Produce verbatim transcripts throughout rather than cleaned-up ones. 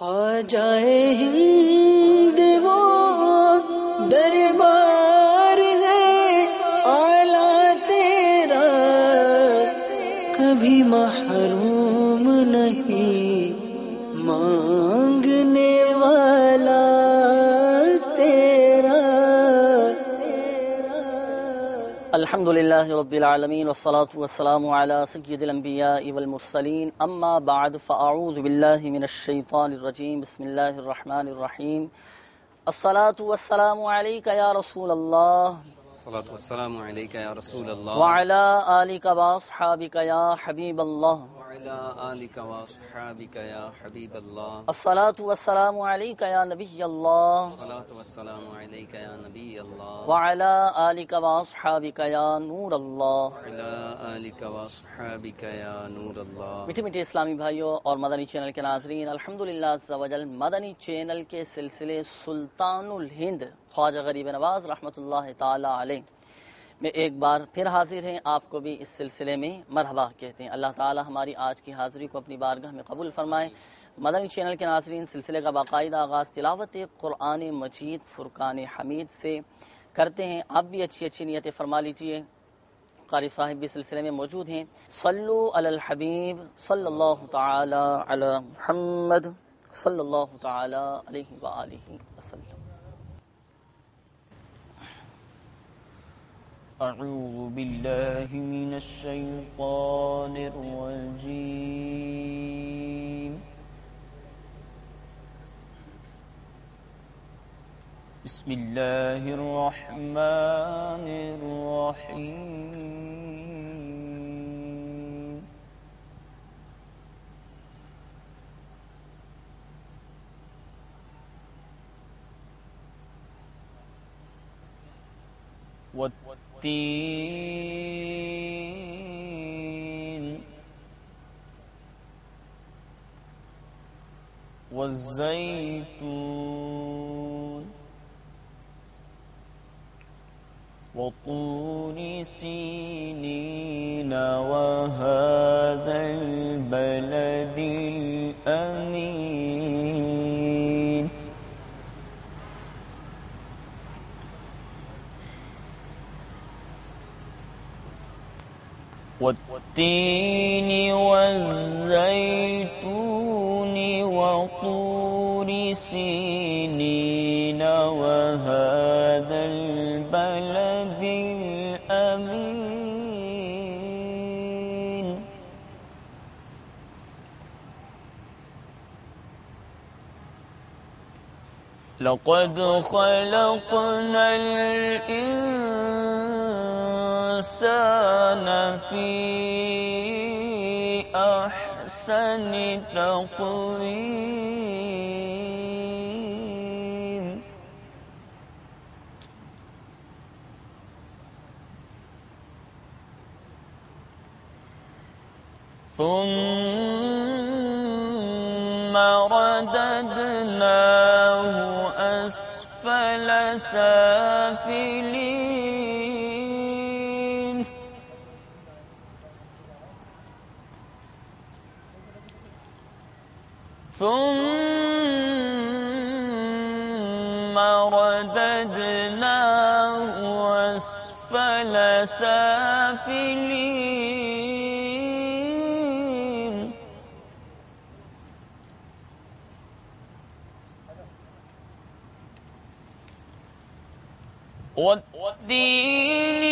आ जाए हिंद वो दरबार है आला तेरा, कभी महरूम नहीं मांगने वाला तेरा। अल्हम्दुलिल्लाह रब्बिल आलमीन वस्सलातु वस्सलामु अला सय्यिदिल अंबिया'i वल मुरसलीन अम्मा बअद फ़अऊज़ु बिल्लाहि मिनश शैतानिर रजीम बिस्मिल्लाहिर रहमानिर रहीम। अस्सलातु वस्सलामु अलैका या रसूलल्लाह अस्सलातु वस्सलामु अलैका या रसूलल्लाह व अला आलिका व अस्हाबिका या हबीबल्लाह व अला आलिका व अस्हाबिका या हबीबल्लाह। अस्सलातु वस्सलामु अलैका या नबियल्लाह अस्सलातु वस्सलामु अलैका या नबियल्लाह व अला आलिका व अस्हाबिका या नूरल्लाह व अला आलिका व अस्हाबिका या नूरल्लाह। मीठे मीठे इस्लामी भाइयों और मदनी चैनल के नाज़रीन, अल्हम्दुलिल्लाह अज़्ज़ा वजल मदनी चैनल के सिलसिले सुल्तानुल हिंद ख्वाजा गरीब नवाज रहमतुल्लाह ताला अलैह में एक बार फिर हाजिर हैं। आपको भी इस सिलसिले में मरहबा कहते हैं। अल्लाह ताला हमारी आज की हाज़िरी को अपनी बारगाह में कबूल फरमाए। मदनी चैनल के नाज़रीन, सिलसिले का बाकायदा आगाज़ तिलावत कुरान मजीद फुरकान हमीद से करते हैं। आप भी अच्छी अच्छी नियतें फरमा लीजिए। कारी साहिब भी सिलसिले में मौजूद हैं। सल्लु अलल हबीब सल्लल्लाहु तआला अला मुहम्मद सल्लल्लाहु तआला अलैहि व आलिहि वसल्लम। अऊज़ु बिल्लाहि मिनश शैतानिर रजीम। बिस्मिल्लाहिर रहमानिर रहीम। वत्तीन वज़्ज़ैतून वतूर सीनीन वहाज़ल बलदिल अमीन। वत्तीन वज़्ज़ैतून वतूर सीनीन वहाज़ल बलदिल अमीन। लक़द ख़लक़नल इंसान फ़ी अहसनि तक़वीम। ثم رددناه أسفل سافلين। ثم رددناه أسفل سافلين। والتين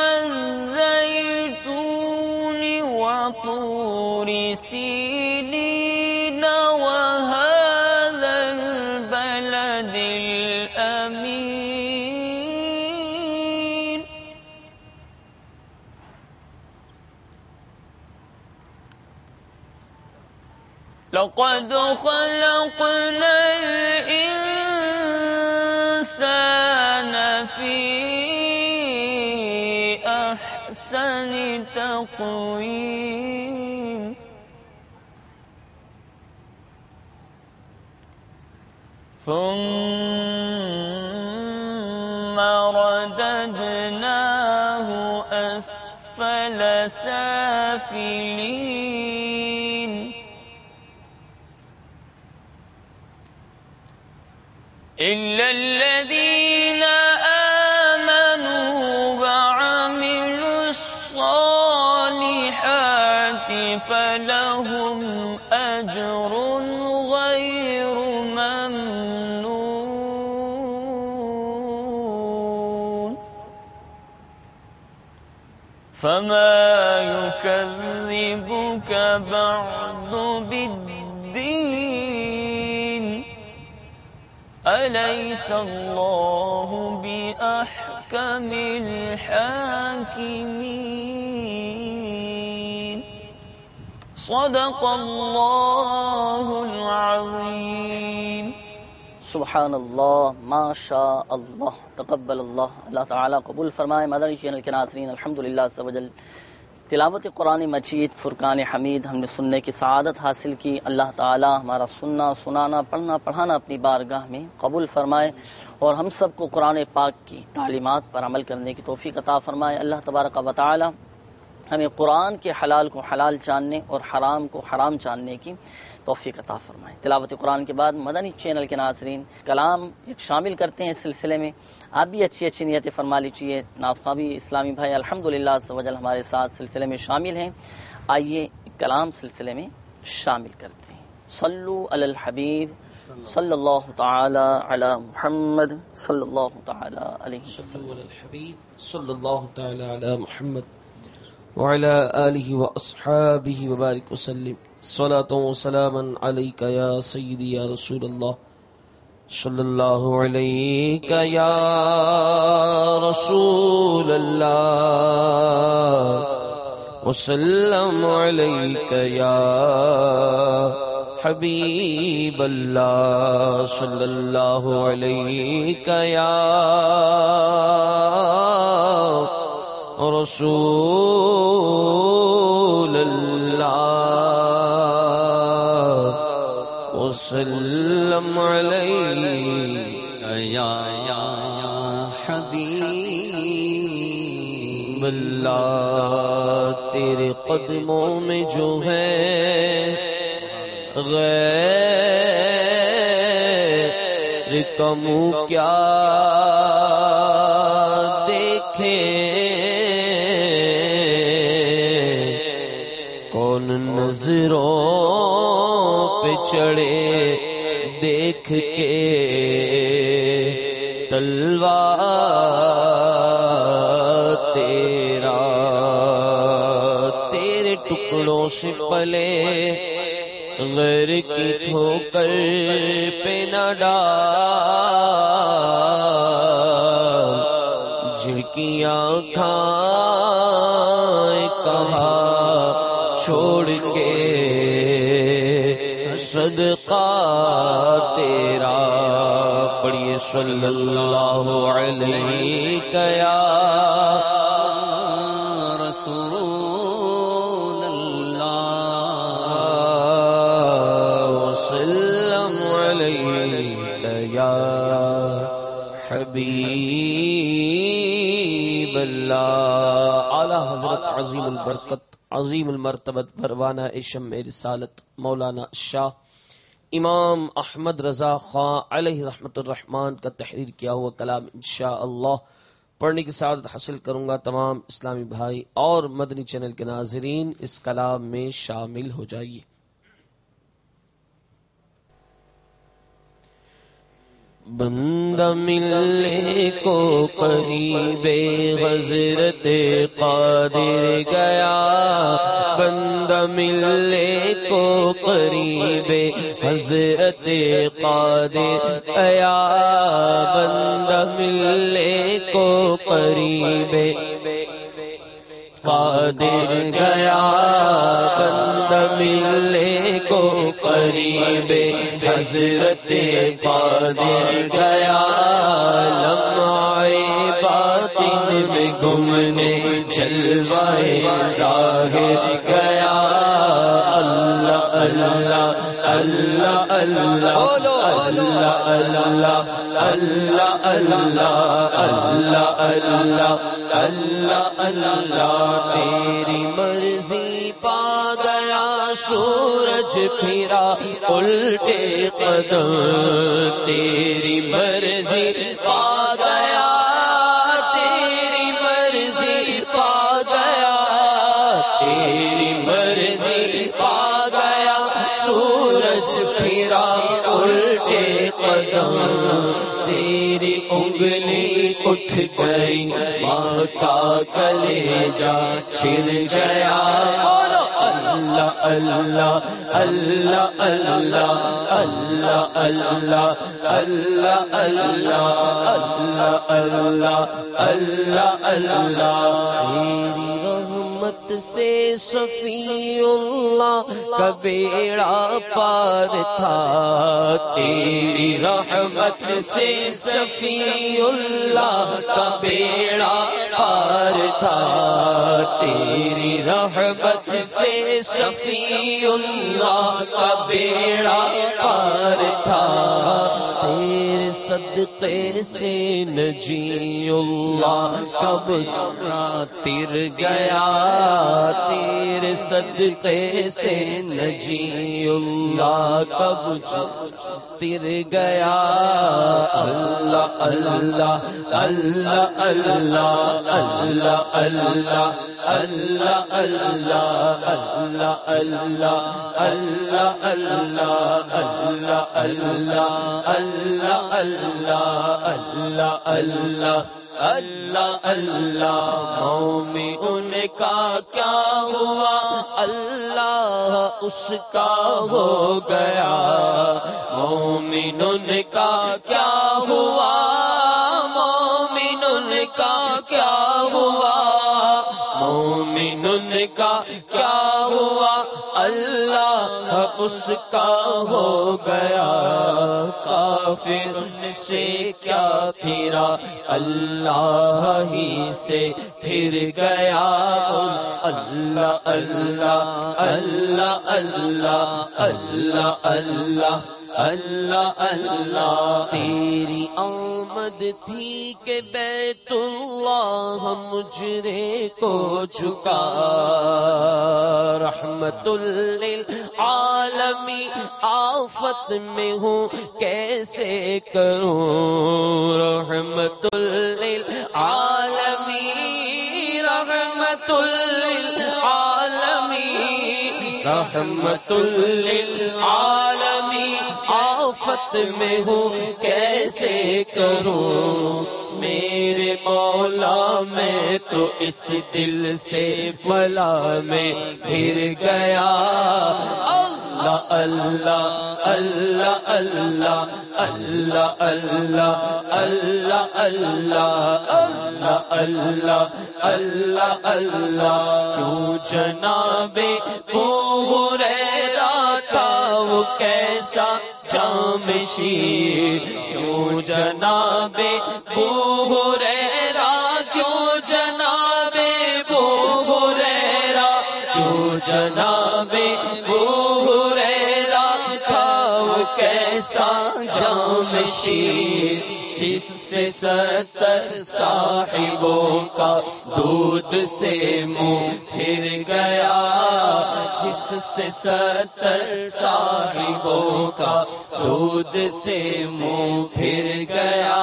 والزيتون وطور سينين وهذا البلد الأمين। لقد خلقنا الإنسان في أحسن تقويم. ثم رددناه أسفل سافلين. إلا الذين آمنوا وعملوا الصالحات فلهم أجر غير ممنون فما يكذبك بعد بالدين أليس الله بأحكم الحاكمين صدق الله العظيم سبحان اللہ، ما شاء اللہ، تقبل اللہ، اللہ تعالیٰ قبول فرمائے۔ مدنی چینل کے ناظرین، الحمدللہ عز و جل تلاوت قرآن مجید فرقان حمید ہم نے سننے کی سعادت حاصل کی۔ اللہ تعالیٰ ہمارا سننا، سنانا، پڑھنا، پڑھانا اپنی بارگاہ میں قبول فرمائے اور ہم سب کو قرآن پاک کی تعلیمات پر عمل کرنے کی توفیق عطا فرمائے۔ اللہ تبارک و تعالیٰ ہمیں قرآن کے حلال کو حلال جاننے اور حرام کو حرام جاننے کی توفیق عطا فرمائے۔ تلاوت قرآن کے بعد مدنی چینل کے ناظرین کلام ایک شامل کرتے ہیں اس سلسلے میں، آپ بھی اچھی اچھی نیتیں فرما لیجیے۔ ناظرین بھی اسلامی بھائی الحمدللہ عز و جل ہمارے ساتھ سلسلے میں شامل ہیں، آئیے کلام سلسلے میں شامل کرتے ہیں۔ صلو علی الحبیب صلی اللہ تعالی علی محمد صلی اللہ تعالی علیہ وسلم۔ صلو علی الحبیب صلی اللہ تعالی علی محمد وعلى آله وأصحابه وبارك وسلم صلاة وسلاما عليك يا سيدي يا رسول الله صلى الله عليك يا رسول الله وسلم عليك يا حبيب الله صلى الله عليك يا رسول اللہ وسلم علیک یا حبیب اللہ، تیرے قدموں میں جو ہے غیر کم کیا دیکھیں، نظروں پہ چڑھے دیکھ کے تلوار تیرا، تیرے ٹکڑوں سے پلے غیر کی ٹھوکر پہ نہ ڈال، جھڑکیاں کھائیں کہا چھوڑ کے صدقہ تیرا، پڑھیے صلی اللہ علیہ یا رسول اللہ وسلم علیہ یا حبیب اللہ۔ اعلیٰ حضرت عظیم البرکت عظیم المرتبت پروانہ شمع رسالت مولانا شاہ امام احمد رضا خان علیہ رحمت الرحمن کا تحریر کیا ہوا کلام انشاءاللہ پڑھنے کی سعادت حاصل کروں گا۔ تمام اسلامی بھائی اور مدنی چینل کے ناظرین اس کلام میں شامل ہو جائیے۔ بندہ ملنے کو قریب حضرت قادر گیا، بندہ ملنے کو قریب حضرت قادر گیا، بندہ ملنے کو قریب قادر گیا، بندہ ملنے کو قریب حضرت قادر گیا، لمحہ باطن میں گمنے جلوائے ظاہر گیا، اللہ اللہ اللہ اللہ اللہ اللہ اللہ اللہ اللہ اللہ اللہ، تیری مرضی پا گیا سورج پھرا الٹے قدم تیری مرضی پا گیا تیری مرضی پا گیا تیری مرضی پا گیا سورج پھرا الٹے قدم تیری انگلی اٹھ گئی ماں کا کلیجہ چھن گیا اللہ اللہ اللہ اللہ اللہ اللہ اللہ اللہ اللہ اللہ اللہ تیری رحمت سے صفی اللہ کا بیڑا پار تھا تیری رحمت سے صفی اللہ کا بیڑا پار تھا تیری رحمت سے صفی اللہ کا بیڑا پار تھا تیرے صدقے سے نجی اللہ کب تر گیا تیرے صدقے سے نجی اللہ کب تر گیا اللہ اللہ اللہ اللہ اللہ اللہ اللہ اللہ اللہ اللہ اللہ اللہ اللہ اللہ اللہ اللہ اللہ اللہ اللہ مومی ان کا کیا ہوا اللہ اس کا ہو گیا مومن ان کا کیا ہوا مومن ان کا کیا ہوا مومن ان کا کیا ہوا اللہ اس کا ہو گیا کافر سے کیا پھرا اللہ ہی سے پھر گیا اللہ اللہ اللہ اللہ اللہ اللہ اللہ اللہ تیری آمد تھی کہ بیت اللہ مجرے کو جھکا رحمت للعالمین آفت میں ہوں کیسے کروں رحمت للعالمین رحمت للعالمین رحمت للعالمین آفت میں ہوں کیسے کروں میرے مولا میں تو اس دل سے بلا میں پھر گیا اللہ اللہ اللہ اللہ اللہ اللہ اللہ اللہ اللہ اللہ اللہ کیوں جناب ابو ہریرہ تھا وہ کیسا جامشیر کیوں جناب ابو ہریرہ کیوں جناب ابو ہریرہ کیوں جناب ابو ہریرہ تھا وہ کیسا جامشیر جس سے ستر صاحبوں کا دودھ سے منہ پھر گیا جس سے ستر صاحبوں کا دودھ سے منہ پھر گیا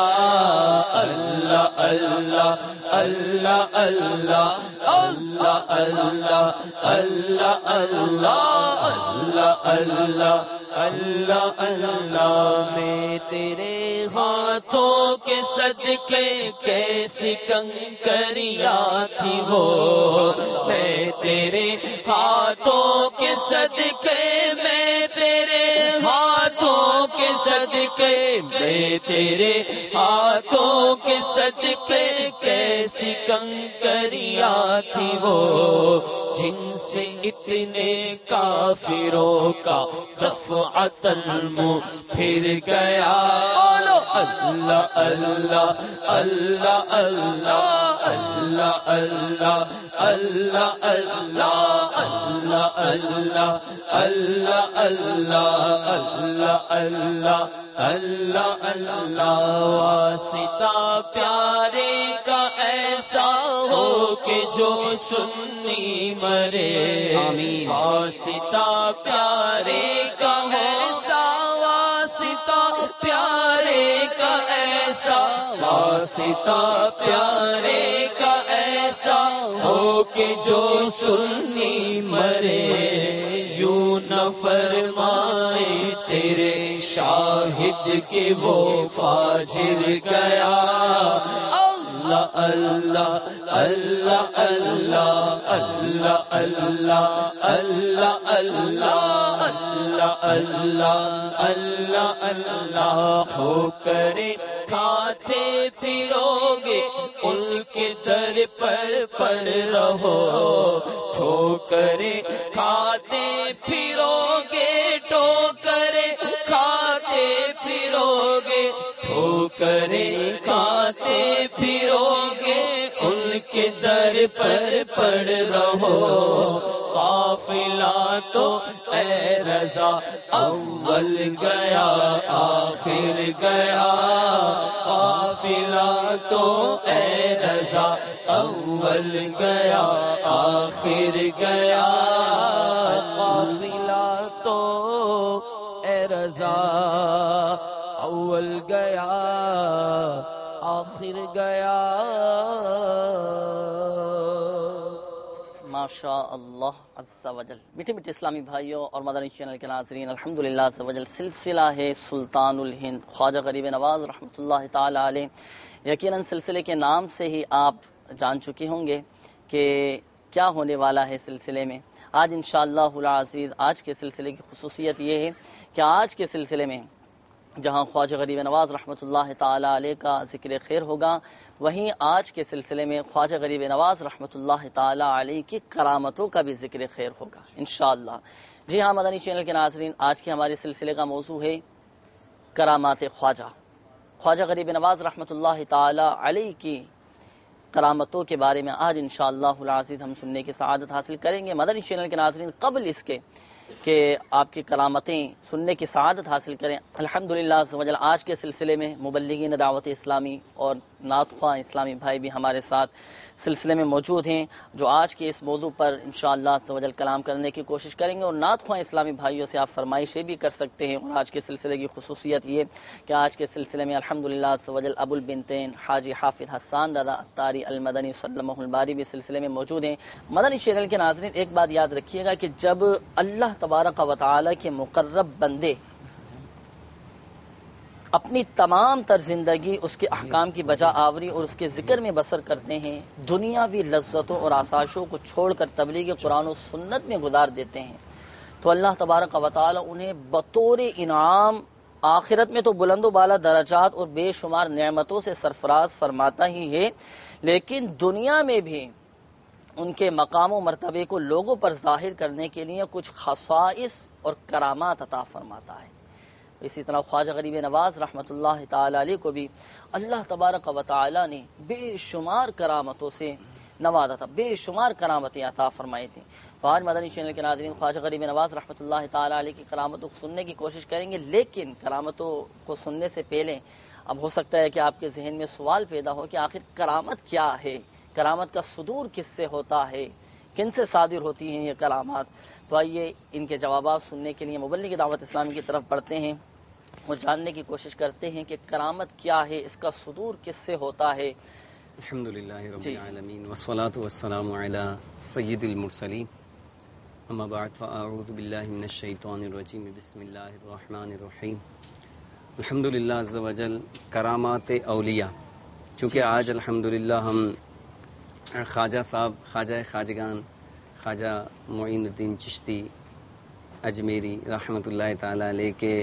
اللہ اللہ اللہ اللہ اللہ اللہ اللہ اللہ اللہ اللہ اللہ اللہ میں تیرے ہاتھوں کے صدقے کیسی کنکریاں تھی وہ میں تیرے ہاتھوں کے صدقے میں تیرے ہاتھوں کے صدقے میں تیرے ہاتھوں کے صدقے کیسی کنکریاں تھی وہ جن سے اتنے کافروں کا دفعتاً منہ پھر گیا اللہ اللہ اللہ اللہ اللہ اللہ اللہ اللہ اللہ اللہ اللہ اللہ اللہ اللہ اللہ واسطہ پیارے کا ایسا ہو کہ جو سنی مرے آمین واسطہ پیارے کا ایسا واسطہ پیارے کا ایسا واسطہ پیارے کا ایسا ہو کہ جو سنی مرے یوں نہ فرمائے تیرے شاہد کے وہ فاجر گیا اللہ اللہ اللہ اللہ اللہ اللہ اللہ اللہ اللہ اللہ اللہ اللہ ٹھوکریں کھاتے پھرو گے ان کے در پر پڑ رہو ٹھوکریں کھاتے پھرو گے ٹھوکریں کھاتے پھرو گے ٹھوکریں کھاتے پھرو گے ان کے در پر پڑ رہو قافلہ تو اے رضا اول گیا آخر گیا قافلہ تو اے رضا اول گیا آخر گیا قافلہ تو اے رضا اول گیا آخر گیا ماشاء اللہ عز و جل۔ میٹھے میٹھے اسلامی بھائیوں اور مدنی چینل کے ناظرین، الحمدللہ عز و جل سلسلہ ہے سلطان الہند خواجہ غریب نواز رحمۃ اللہ تعالی علیہ۔ یقیناً سلسلے کے نام سے ہی آپ جان چکے ہوں گے کہ کیا ہونے والا ہے سلسلے میں۔ آج انشاءاللہ العزیز آج کے سلسلے کی خصوصیت یہ ہے کہ آج کے سلسلے میں جہاں خواجہ غریب نواز رحمۃ اللہ تعالی علیہ کا ذکر خیر ہوگا، وہیں آج کے سلسلے میں خواجہ غریب نواز رحمۃ اللہ تعالی علیہ کی کرامتوں کا بھی ذکر خیر ہوگا انشاءاللہ۔ جی ہاں مدنی چینل کے ناظرین، آج کے ہمارے سلسلے کا موضوع ہے کرامات خواجہ۔ خواجہ غریب نواز رحمۃ اللہ تعالی علیہ کی کرامتوں کے بارے میں آج انشاءاللہ العزیز ہم سننے کی سعادت حاصل کریں گے۔ مدنی چینل کے ناظرین، قبل اس کے کہ آپ کی کرامتیں سننے کی سعادت حاصل کریں، الحمدللہ عز و جل آج کے سلسلے میں مبلغین دعوت اسلامی اور نعت خواں اسلامی بھائی بھی ہمارے ساتھ سلسلے میں موجود ہیں، جو آج کے اس موضوع پر انشاءاللہ عز و جل کلام کرنے کی کوشش کریں گے۔ اور نعت خواں اسلامی بھائیوں سے آپ فرمائشیں بھی کر سکتے ہیں۔ اور آج کے سلسلے کی خصوصیت یہ کہ آج کے سلسلے میں الحمدللہ عز و جل ابو البنتین حاجی حافظ حسان رضا اطاری المدنی سلمہ الباری بھی سلسلے میں موجود ہیں۔ مدنی چینل کے ناظرین، ایک بات یاد رکھیے گا کہ جب اللہ تبارک و تعالی کے مقرب بندے اپنی تمام تر زندگی اس کے احکام کی بجا آوری اور اس کے ذکر میں بسر کرتے ہیں، دنیاوی لذتوں اور آسائشوں کو چھوڑ کر تبلیغ قرآن و سنت میں گزار دیتے ہیں، تو اللہ تبارک و تعالی انہیں بطور انعام آخرت میں تو بلند و بالا درجات اور بے شمار نعمتوں سے سرفراز فرماتا ہی ہے، لیکن دنیا میں بھی ان کے مقام و مرتبے کو لوگوں پر ظاہر کرنے کے لیے کچھ خصائص اور کرامات عطا فرماتا ہے۔ اسی طرح خواجہ غریب نواز رحمۃ اللہ تعالی علیہ کو بھی اللہ تبارک و تعالی نے بے شمار کرامتوں سے نوازا تھا، بے شمار کرامتیں عطا فرمائی تھیں۔ تو آج مدنی چینل کے ناظرین خواجہ غریب نواز رحمۃ اللہ تعالی علیہ کی کرامتوں کو سننے کی کوشش کریں گے، لیکن کرامتوں کو سننے سے پہلے اب ہو سکتا ہے کہ آپ کے ذہن میں سوال پیدا ہو کہ آخر کرامت کیا ہے، کرامت کا صدور کس سے ہوتا ہے، کن سے صادر ہوتی ہیں یہ کرامات۔ تو آئیے ان کے جوابات سننے کے لیے مبلغ دعوت اسلامی کی طرف بڑھتے ہیں اور جاننے کی کوشش کرتے ہیں کہ کرامت کیا ہے، اس کا صدور کس سے ہوتا ہے۔ الحمدللہ رب جی۔ العالمین والصلاة والسلام علی سید المرسلین، اما بعد فاعوذ باللہ من الشیطان الرجیم، بسم اللہ الرحمن الرحیم۔ الحمدللہ عز و جل کرامات اولیاء، چونکہ آج الحمدللہ ہم خواجہ صاحب، خواجہ خواجگان، خواجہ معین الدین چشتی اجمیری رحمۃ اللہ تعالی علیہ کے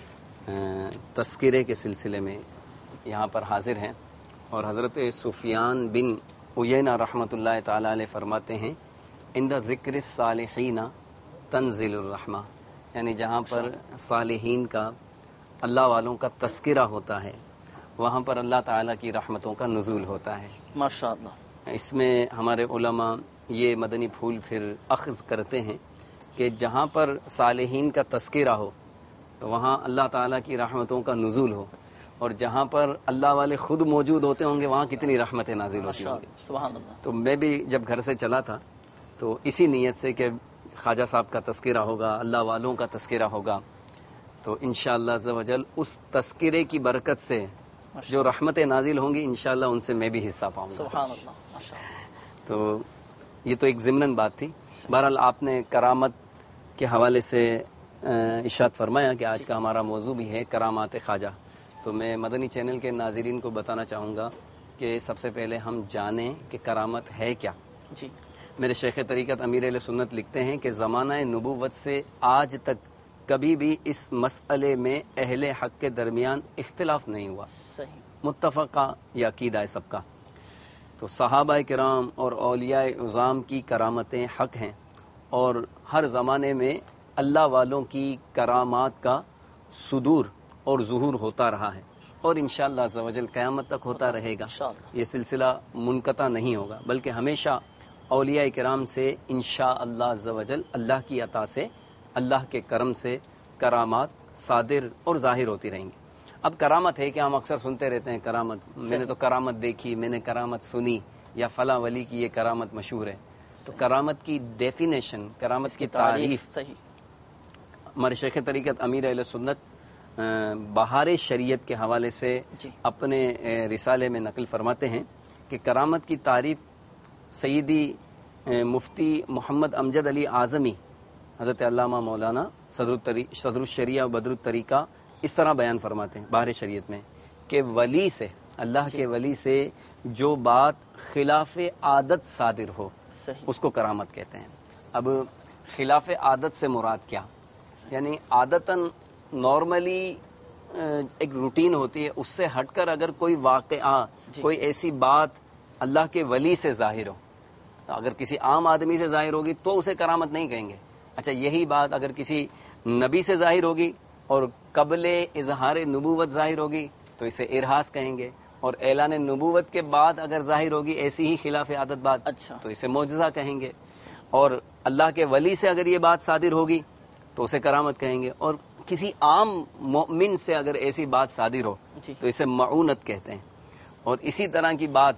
تذکرے کے سلسلے میں یہاں پر حاضر ہیں، اور حضرت سفیان بن عیینہ رحمۃ اللہ تعالی علیہ فرماتے ہیں عند ذکر الصالحین تنزل الرحمہ، یعنی جہاں پر صالحین کا، اللہ والوں کا تذکرہ ہوتا ہے، وہاں پر اللہ تعالیٰ کی رحمتوں کا نزول ہوتا ہے۔ ماشاءاللہ۔ اس میں ہمارے علماء یہ مدنی پھول پھر اخذ کرتے ہیں کہ جہاں پر صالحین کا تذکرہ ہو تو وہاں اللہ تعالیٰ کی رحمتوں کا نزول ہو، اور جہاں پر اللہ والے خود موجود ہوتے ہوں گے وہاں کتنی رحمتیں نازل ہوتی ہوں گی. سبحان اللہ. تو میں بھی جب گھر سے چلا تھا تو اسی نیت سے کہ خواجہ صاحب کا تذکرہ ہوگا، اللہ والوں کا تذکرہ ہوگا، تو انشاءاللہ عز و جل اس تذکرے کی برکت سے جو رحمتیں نازل ہوں گی انشاءاللہ ان سے میں بھی حصہ پاؤں گا. سبحان اللہ. ماشاء اللہ. تو یہ تو ایک ضمناً بات تھی. بہرحال آپ نے کرامت کے حوالے سے ارشاد فرمایا کہ آج کا ہمارا موضوع بھی ہے کرامات خواجہ. تو میں مدنی چینل کے ناظرین کو بتانا چاہوں گا کہ سب سے پہلے ہم جانیں کہ کرامت ہے کیا. جی. میرے شیخ طریقت امیر اہل سنت لکھتے ہیں کہ زمانہ نبوت سے آج تک کبھی بھی اس مسئلے میں اہل حق کے درمیان اختلاف نہیں ہوا. صحیح. متفقہ یہ عقیدہ ہے سب کا. تو صحابہ کرام اور اولیاء عظام کی کرامتیں حق ہیں اور ہر زمانے میں اللہ والوں کی کرامات کا صدور اور ظہور ہوتا رہا ہے اور انشاءاللہ عز و جل قیامت تک ہوتا رہے گا. یہ سلسلہ منقطع نہیں ہوگا بلکہ ہمیشہ اولیاء کرام سے انشاءاللہ عز و جل اللہ کی عطا سے، اللہ کے کرم سے کرامات صادر اور ظاہر ہوتی رہیں گی. اب کرامت ہے کہ ہم اکثر سنتے رہتے ہیں کرامت، میں نے تو کرامت دیکھی، میں نے کرامت سنی، یا فلاں ولی کی یہ کرامت مشہور ہے. تو کرامت کی ڈیفینیشن، کرامت کی تعریف ہمارے شیخ طریقت امیر اہل سنت بہار شریعت کے حوالے سے اپنے رسالے میں نقل فرماتے ہیں کہ کرامت کی تعریف سیدی مفتی محمد امجد علی اعظمی حضرت علامہ مولانا صدر الشریعہ و بدر الطریقہ اس طرح بیان فرماتے ہیں بہار شریعت میں کہ ولی سے، اللہ کے ولی سے جو بات خلاف عادت صادر ہو اس کو کرامت کہتے ہیں. اب خلاف عادت سے مراد کیا؟ یعنی عادتاً نارملی ایک روٹین ہوتی ہے، اس سے ہٹ کر اگر کوئی واقعہ، کوئی ایسی بات اللہ کے ولی سے ظاہر ہو، اگر کسی عام آدمی سے ظاہر ہوگی تو اسے کرامت نہیں کہیں گے. اچھا یہی بات اگر کسی نبی سے ظاہر ہوگی اور قبل اظہار نبوت ظاہر ہوگی تو اسے ارہاس کہیں گے، اور اعلان نبوت کے بعد اگر ظاہر ہوگی ایسی ہی خلاف عادت بات اچھا تو اسے معجزہ کہیں گے، اور اللہ کے ولی سے اگر یہ بات صادر ہوگی تو اسے کرامت کہیں گے، اور کسی عام مومن سے اگر ایسی بات صادر ہو تو اسے معونت کہتے ہیں. اور اسی طرح کی بات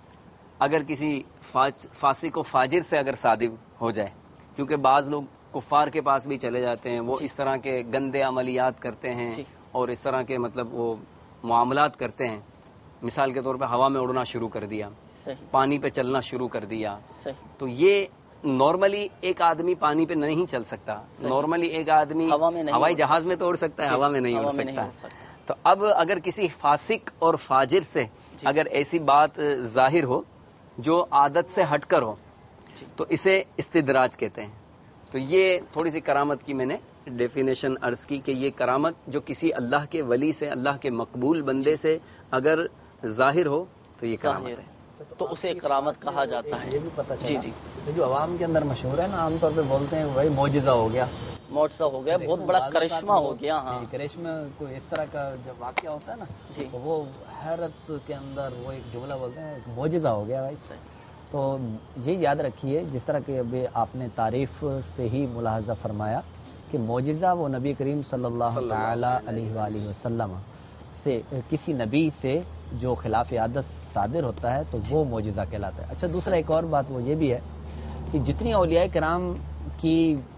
اگر کسی فاسق و فاجر سے اگر صادر ہو جائے، کیونکہ بعض لوگ کفار کے پاس بھی چلے جاتے ہیں، وہ اس طرح کے گندے عملیات کرتے ہیں اور اس طرح کے مطلب وہ معاملات کرتے ہیں. مثال کے طور پہ ہوا میں اڑنا شروع کر دیا، پانی پہ چلنا شروع کر دیا. تو یہ نارملی ایک آدمی پانی پہ نہیں چل سکتا، نارملی ایک آدمی ہوائی جہاز میں تو اڑ سکتا ہے، ہوا میں نہیں اڑ سکتا. تو اب اگر کسی فاسق اور فاجر سے اگر ایسی بات ظاہر ہو جو عادت سے ہٹ کر ہو تو اسے استدراج کہتے ہیں. تو یہ تھوڑی سی کرامت کی میں نے ڈیفینیشن عرض کی کہ یہ کرامت جو کسی اللہ کے ولی سے، اللہ کے مقبول بندے سے اگر ظاہر ہو تو یہ کرامت ہے، تو اسے کرامت کہا جاتا ہے. یہ بھی پتہ چلا جی جی جو عوام کے اندر مشہور ہے نا، عام طور پہ بولتے ہیں بھائی معجزہ ہو گیا، معجزہ ہو گیا، بہت بڑا کرشمہ ہو گیا. ہاں کرشمہ کوئی اس طرح کا جب واقعہ ہوتا ہے نا تو وہ حیرت کے اندر وہ ایک جملہ بولتے ہیں معجزہ ہو گیا بھائی. تو یہ یاد رکھیے جس طرح کہ ابھی آپ نے تعریف سے ہی ملاحظہ فرمایا کہ معجزہ وہ نبی کریم صلی اللہ تعالی علیہ وآلہ وسلم سے کسی نبی سے جو خلاف عادت صادر ہوتا ہے تو وہ معجزہ کہلاتا ہے. اچھا دوسرا ایک اور بات وہ یہ بھی ہے کہ جتنی اولیاء کرام کی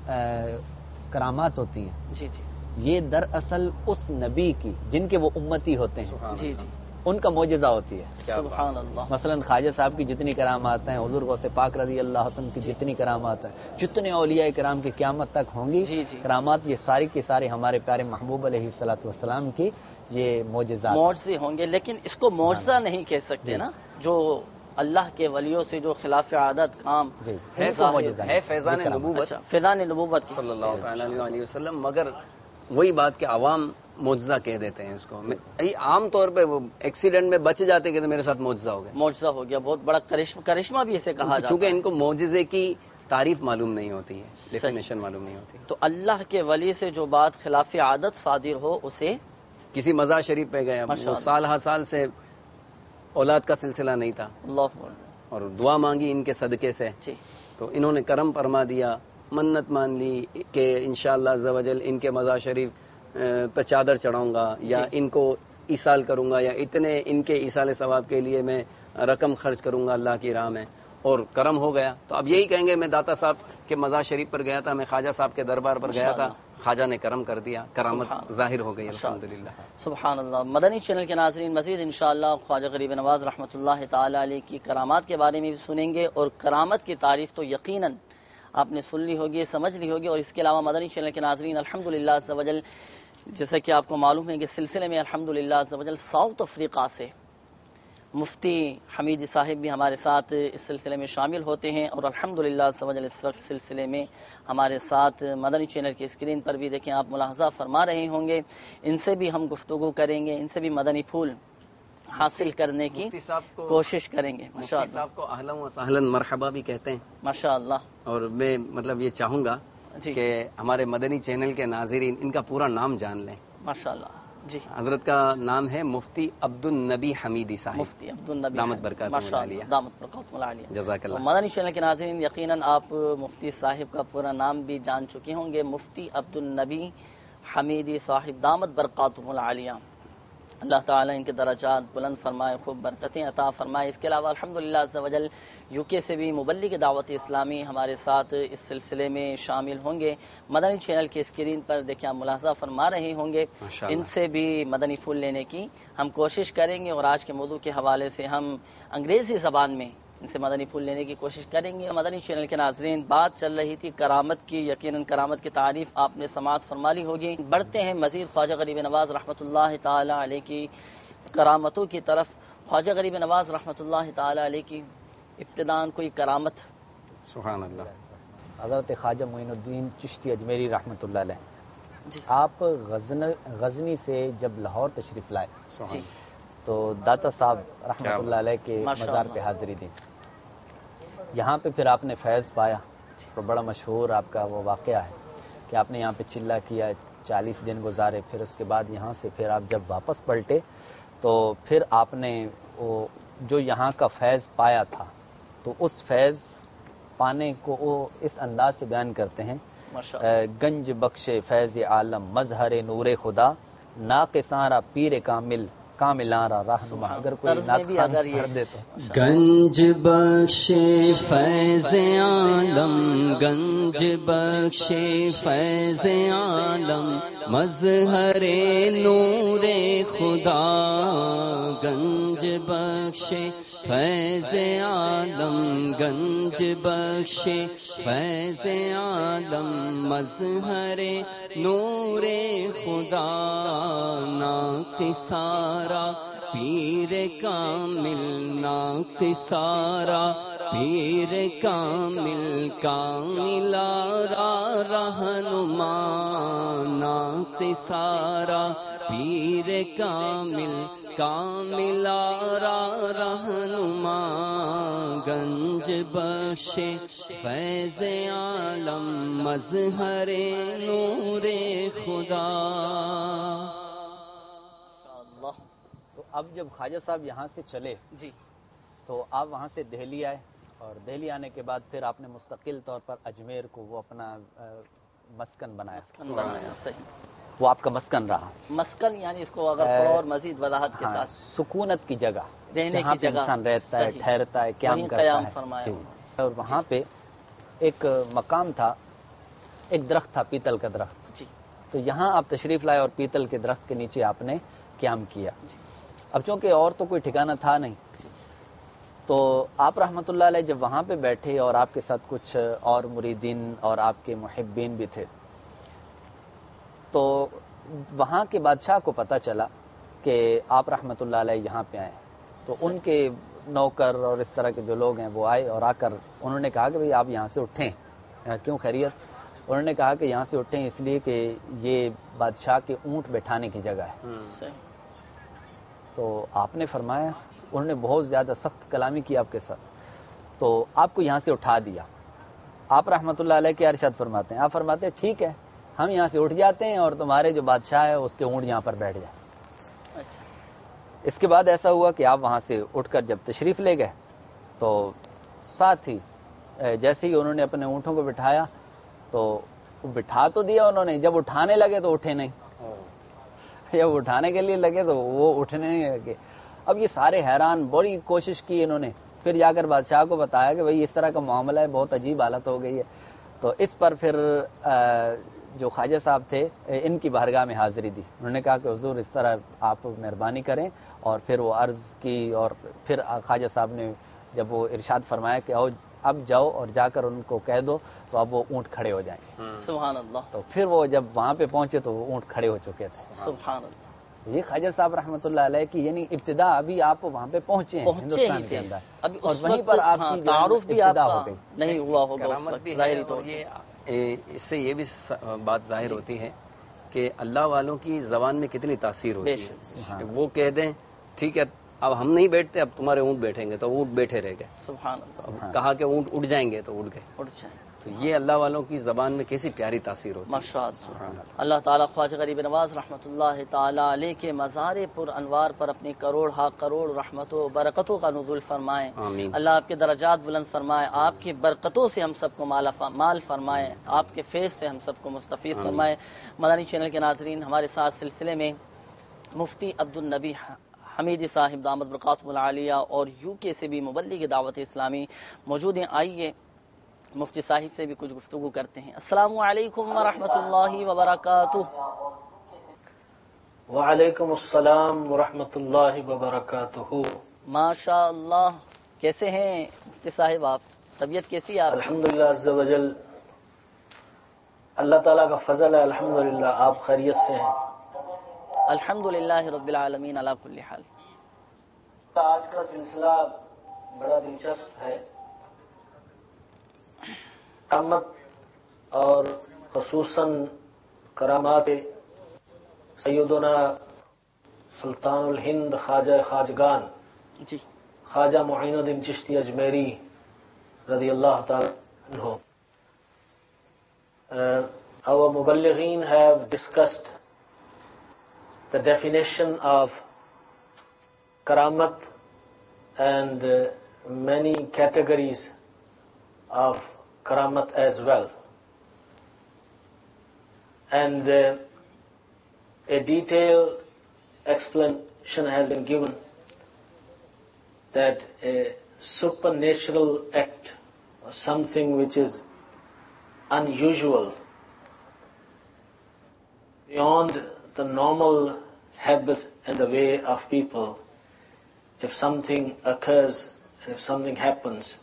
کرامات ہوتی ہیں جی جی یہ دراصل اس نبی کی جن کے وہ امتی ہوتے ہیں جی جی ان کا معجزہ ہوتی ہے. سبحان اللہ. مثلا خواجہ صاحب کی جتنی کرامات ہیں، حضور غوث پاک رضی اللہ عنہ کی جتنی کرامات ہیں، جتنے اولیاء کرام کی قیامت تک ہوں گی جی جی کرامات، یہ ساری کے سارے ہمارے پیارے محبوب علیہ الصلوۃ والسلام کی یہ معجزات معجزے ہوں گے. لیکن اس کو معجزہ نہیں کہہ سکتے نا، جو اللہ کے ولیوں سے جو خلاف عادت کام جی ہے فیضان نبوت فیضان نبوت صلی اللہ تعالی علیہ وسلم. مگر وہی بات کہ عوام معجزہ کہہ دیتے ہیں اس کو. عام طور پہ وہ ایکسیڈنٹ میں بچ جاتے کہ میرے ساتھ معجزہ ہو گیا، معجزہ ہو گیا، بہت بڑا کرشمہ کرشمہ بھی اسے کہا جاتا ہے، کیونکہ ان کو معجزے کی تعریف معلوم نہیں ہوتی ہے، ڈیفینیشن معلوم نہیں ہوتی. تو اللہ کے ولی سے جو بات خلاف عادت صادر ہو اسے کسی مزار شریف پہ گئے، وہ سال ہر سال سے اولاد کا سلسلہ نہیں تھا اللہ اور دعا مانگی ان کے صدقے سے، تو انہوں نے کرم فرما دیا، منت مان لی کہ انشاءاللہ عز و جل ان کے مزار شریف پہ چادر چڑھاؤں گا یا ان کو ایصال کروں گا یا اتنے ان کے ایصال ثواب کے لیے میں رقم خرچ کروں گا اللہ کی راہ میں، اور کرم ہو گیا تو اب یہی کہیں گے میں داتا صاحب کے مزار شریف پر گیا تھا، میں خواجہ صاحب کے دربار پر گیا تھا، خواجہ نے کرم کر دیا، کرامت ظاہر ہو گئی الحمدللہ۔ سبحان اللہ۔ مدنی چینل کے ناظرین مزید انشاءاللہ خواجہ غریب نواز رحمۃ اللہ تعالی علیہ کی کرامات کے بارے میں بھی سنیں گے، اور کرامت کی تعریف تو یقیناً آپ نے سن لی ہوگی، سمجھ لی ہوگی، اور اس کے علاوہ مدنی چینل کے ناظرین الحمدللہ عز و جل جیسا کہ آپ کو معلوم ہے کہ سلسلے میں الحمدللہ عز و جل ساؤتھ افریقہ سے مفتی حمید صاحب بھی ہمارے ساتھ اس سلسلے میں شامل ہوتے ہیں، اور الحمدللہ عز و جل اس وقت سلسلے میں ہمارے ساتھ مدنی چینل کی اسکرین پر بھی دیکھیں آپ ملاحظہ فرما رہے ہوں گے، ان سے بھی ہم گفتگو کریں گے، ان سے بھی مدنی پھول حاصل کرنے کی کوشش کریں گے۔ ماشاءاللہ صاحب کو اہلا و سہلا مرحبا بھی کہتے ہیں ماشاءاللہ، اور میں مطلب یہ چاہوں گا جی کہ ہمارے مدنی چینل کے ناظرین ان کا پورا نام جان لیں۔ ماشاءاللہ جی، حضرت کا نام ہے مفتی عبد النبی حمیدی صاحب، مفتی عبد النبی دامت برکاتہ ماشاءاللہ، دامت برکاتہ العالیہ، جزاک اللہ۔ مدنی چینل کے ناظرین یقیناً آپ مفتی صاحب کا پورا نام بھی جان چکے ہوں گے، مفتی عبد النبی حمیدی صاحب دامت برکاتہ العالیہ، اللہ تعالیٰ ان کے درجات بلند فرمائے، خوب برکتیں عطا فرمائے۔ اس کے علاوہ الحمدللہ عز و جل یو کے سے بھی مبلغ دعوت اسلامی ہمارے ساتھ اس سلسلے میں شامل ہوں گے، مدنی چینل کی اسکرین پر دیکھیں آپ ملاحظہ فرما رہے ہوں گے، ان سے بھی مدنی پھول لینے کی ہم کوشش کریں گے، اور آج کے موضوع کے حوالے سے ہم انگریزی زبان میں ان سے مدنی پھول لینے کی کوشش کریں گے۔ مدنی چینل کے ناظرین، بات چل رہی تھی کرامت کی، یقیناً کرامت کی تعریف آپ نے سماعت فرما لی ہوگی۔ بڑھتے ہیں مزید خواجہ غریب نواز رحمۃ اللہ تعالی علیہ کی کرامتوں کی طرف۔ خواجہ غریب نواز رحمۃ اللہ تعالی علیہ کی ابتداءً کوئی کرامت؟ سبحان اللہ۔ حضرت خواجہ معین الدین چشتی اجمیری رحمۃ اللہ علیہ، جی آپ غزن غزنی سے جب لاہور تشریف لائے جی تو داتا صاحب رحمۃ کیا اللہ علیہ کے ماشاء مزار اللہ۔ پہ حاضری دی، یہاں پہ پھر آپ نے فیض پایا، تو بڑا مشہور آپ کا وہ واقعہ ہے کہ آپ نے یہاں پہ چلہ کیا، چالیس دن گزارے، پھر اس کے بعد یہاں سے پھر آپ جب واپس پلٹے تو پھر آپ نے وہ جو یہاں کا فیض پایا تھا تو اس فیض پانے کو وہ اس انداز سے بیان کرتے ہیں، گنج بخش فیض عالم مظہر نور خدا ناقصارا پیر کامل کاملارا رہنما، اگر کوئی نعت خوانی کر دے تو گنج بخش فیض عالم، گنج بخش فیض عالم مظہر نور خدا، گنج بخش فیض عالم، گنج بخش فیض عالم مظہر نور خدا، ناقصارا پیر کامل، ناقصارا پیر کامل کاملارا رہنما، ناقصارا پیر کامل کاملارا رہنما، گنج بخش فیض عالم مظہر نور خدا۔ تو اب جب خواجہ صاحب یہاں سے چلے جی تو آپ وہاں سے دہلی آئے، اور دہلی آنے کے بعد پھر آپ نے مستقل طور پر اجمیر کو وہ اپنا مسکن بنایا، بنایا، صحیح، وہ آپ کا مسکن رہا۔ مسکن یعنی اس کو اگر تھوڑا اور مزید وضاحت کے ہاں، ساتھ سکونت کی جگہ، رہنے جہاں کی پہ جگہ، انسان رہتا ہے، صحیح، ٹھہرتا ہے، قیام وہیں کرتا قیام ہے، فرمایا جی۔ اور وہاں پہ ایک مقام تھا، ایک درخت تھا پیتل کا درخت، جی تو یہاں آپ تشریف لائے اور پیتل کے درخت کے نیچے آپ نے قیام کیا۔ اب چونکہ اور تو کوئی ٹھکانہ تھا نہیں، تو آپ رحمۃ اللہ علیہ جب وہاں پہ بیٹھے اور آپ کے ساتھ کچھ اور مریدین اور آپ کے محبین بھی تھے، تو وہاں کے بادشاہ کو پتہ چلا کہ آپ رحمۃ اللہ علیہ یہاں پہ آئے، تو ان کے نوکر اور اس طرح کے جو لوگ ہیں وہ آئے اور آ کر انہوں نے کہا کہ بھئی آپ یہاں سے اٹھیں، کیوں خیریت؟ انہوں نے کہا کہ یہاں سے اٹھیں اس لیے کہ یہ بادشاہ کے اونٹ بٹھانے کی جگہ ہے۔ تو آپ نے فرمایا، انہوں نے بہت زیادہ سخت کلامی کی آپ کے ساتھ، تو آپ کو یہاں سے اٹھا دیا۔ آپ رحمۃ اللہ علیہ کے ارشاد فرماتے ہیں، آپ فرماتے ہیں ٹھیک ہے، ہم یہاں سے اٹھ جاتے ہیں اور تمہارے جو بادشاہ ہے اس کے اونٹ یہاں پر بیٹھ جائیں۔ اچھا، اس کے بعد ایسا ہوا کہ آپ وہاں سے اٹھ کر جب تشریف لے گئے تو ساتھ ہی جیسے ہی انہوں نے اپنے اونٹوں کو بٹھایا تو بٹھا تو دیا انہوں نے، جب اٹھانے لگے تو اٹھے نہیں، جب اٹھانے کے لیے لگے تو وہ اٹھنے نہیں لگے. اب یہ سارے حیران, بڑی کوشش کی انہوں نے, پھر جا کر بادشاہ کو بتایا کہ بھائی اس طرح کا معاملہ ہے, بہت عجیب حالت ہو گئی ہے. تو اس پر پھر جو خواجہ صاحب تھے ان کی بارگاہ میں حاضری دی. انہوں نے کہا کہ حضور اس طرح آپ مہربانی کریں, اور پھر وہ عرض کی, اور پھر خواجہ صاحب نے جب وہ ارشاد فرمایا کہ آؤ اب جاؤ اور جا کر ان کو کہہ دو تو اب وہ اونٹ کھڑے ہو جائیں گے. سبحان اللہ. تو پھر وہ جب وہاں پہ پہنچے تو وہ اونٹ کھڑے ہو چکے تھے. سبحان اللہ. یہ خواجہ صاحب رحمۃ اللہ علیہ کی یعنی ابتدا, ابھی آپ وہاں پہ پہنچے ہیں ہندوستان کے اندر, اور وہیں پر آپ کی تعارف بھی ابتدا ہو گئی. نہیں ہوا ہوگا ظاہری طور. یہ اس سے یہ بھی بات ظاہر ہوتی ہے کہ اللہ والوں کی زبان میں کتنی تاثیر ہوتی ہے. وہ کہہ دیں ٹھیک ہے اب ہم نہیں بیٹھتے, اب تمہارے اونٹ بیٹھیں گے, تو اونٹ بیٹھے رہ گئے. سبحان اللہ. کہا کہ اونٹ اڑ جائیں گے تو اڑ گئے. اڑ جائیں. تو یہ اللہ والوں کی زبان میں کیسی پیاری تاثیر ہوتی ہے. ماشاء اللہ. اللہ تعالیٰ خواجہ غریب نواز رحمۃ اللہ تعالیٰ علیہ کے مزار پر انوار پر اپنی کروڑ ہا کروڑ رحمتوں و برکتوں کا نزول فرمائے. آمین. اللہ آپ کے درجات بلند فرمائے, آپ کی برکتوں سے ہم سب کو مال فرمائے, آپ کے فیض سے ہم سب کو مستفیض فرمائے. مدنی چینل کے ناظرین, ہمارے ساتھ سلسلے میں مفتی عبدالنبی حمیدی صاحب دامت برکاتہ العالیہ اور یو کے سے بھی مبلغ دعوت اسلامی موجود ہیں. آئیے مفتی صاحب سے بھی کچھ گفتگو کرتے ہیں. السلام علیکم ورحمۃ اللہ وبرکاتہ. وعلیکم السلام ورحمۃ اللہ وبرکاتہ. ماشاء اللہ. کیسے ہیں مفتی صاحب آپ؟ طبیعت کیسی ہے آپ؟ الحمدللہ عز و جل, اللہ تعالیٰ کا فضل ہے. الحمدللہ آپ خیریت سے ہیں؟ الحمدللہ رب العالمین علی کل حال. آج کا سلسلہ بڑا دلچسپ ہے. کرامت اور خصوصاً کرامات سیدنا سلطان الہند خواجہ خواجگان جی خواجہ معین الدین چشتی اجمیری رضی اللہ تعالی عنہ. Uh, our Muballighin have discussed the definition of karamat and uh, many categories of karamat as well. And uh, a detailed explanation has been given that a supernatural act or something which is unusual, beyond the normal habit and the way of people, if something occurs and if something happens,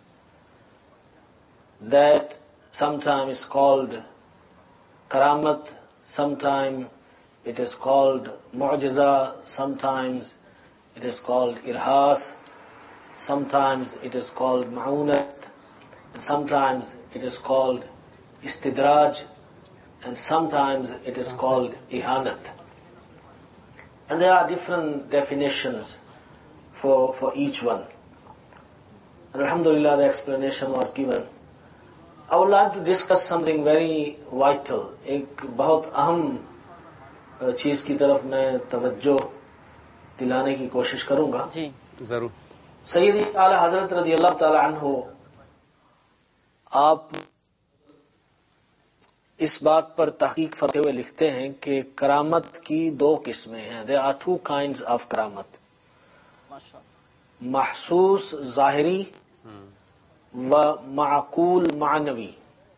that sometimes is called karamat, sometimes it is called mu'jiza, sometimes it is called irhas, sometimes it is called ma'unat, and sometimes it is called istidraj, and sometimes it is called ihanat. And there are different definitions for, for each one. And alhamdulillah, the explanation was given. I would like to discuss something very vital. ایک بہت اہم چیز کی طرف میں توجہ دلانے کی کوشش کروں گا. جی ضرور. سیدی اعلی حضرت رضی اللہ تعالی عنہ آپ اس بات پر تحقیق فرماتے ہوئے لکھتے ہیں کہ کرامت کی دو قسمیں ہیں. There are two kinds of کرامت. محسوس ظاہری و معقول معنوی.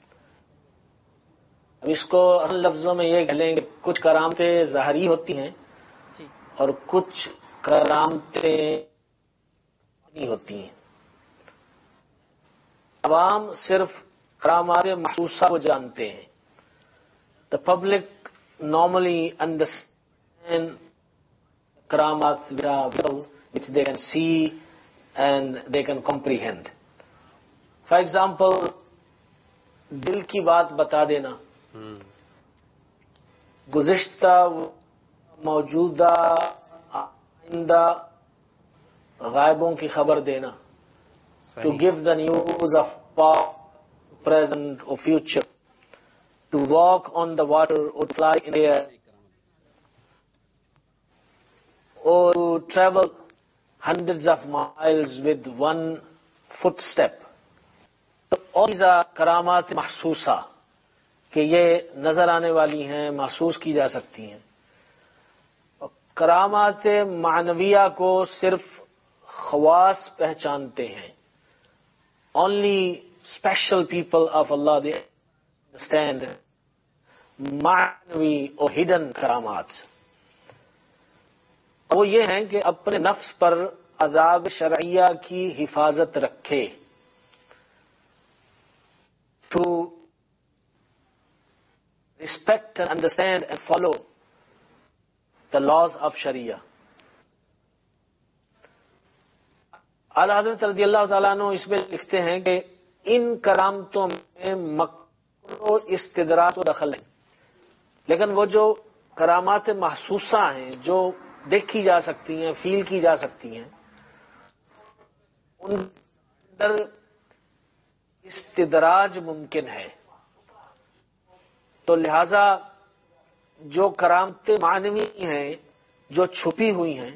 اب اس کو اصل لفظوں میں یہ کہہ لیں کہ کچھ کرامتیں ظاہری ہوتی ہیں اور کچھ کرامتیں نہیں ہوتی ہیں. عوام صرف کرامات محسوسہ کو جانتے ہیں. The public normally understand karamat which they can see and they can comprehend. For example, دل کی بات بتا دینا, گزشتہ موجودہ آئندہ غائبوں کی خبر دینا, to give the news of past, present or future, to walk on the water or to fly in the air, or to travel hundreds of miles with one footstep. So all these are karamat mahsusa, کہ یہ نظر آنے والی ہیں, محسوس کی جا سکتی ہیں. اور کرامات معنویہ کو صرف خواص پہچانتے ہیں. Only special people of Allah they understand معنوی اور ہڈن کرامات. وہ یہ ہیں کہ اپنے نفس پر عذاب شرعیہ کی حفاظت رکھے. To respect and understand and follow the laws of Sharia. اعلیٰ حضرت رضی اللہ تعالیٰ عنہ اس میں لکھتے ہیں کہ ان کرامتوں میں مکر و استدراج و دخل ہے، لیکن وہ جو کرامات محسوسہ ہیں جو دیکھی جا سکتی ہیں، فیل کی جا سکتی ہیں، ان اندر استدراج ممکن ہے. تو لہذا جو کرامتیں معنوی ہیں جو چھپی ہوئی ہیں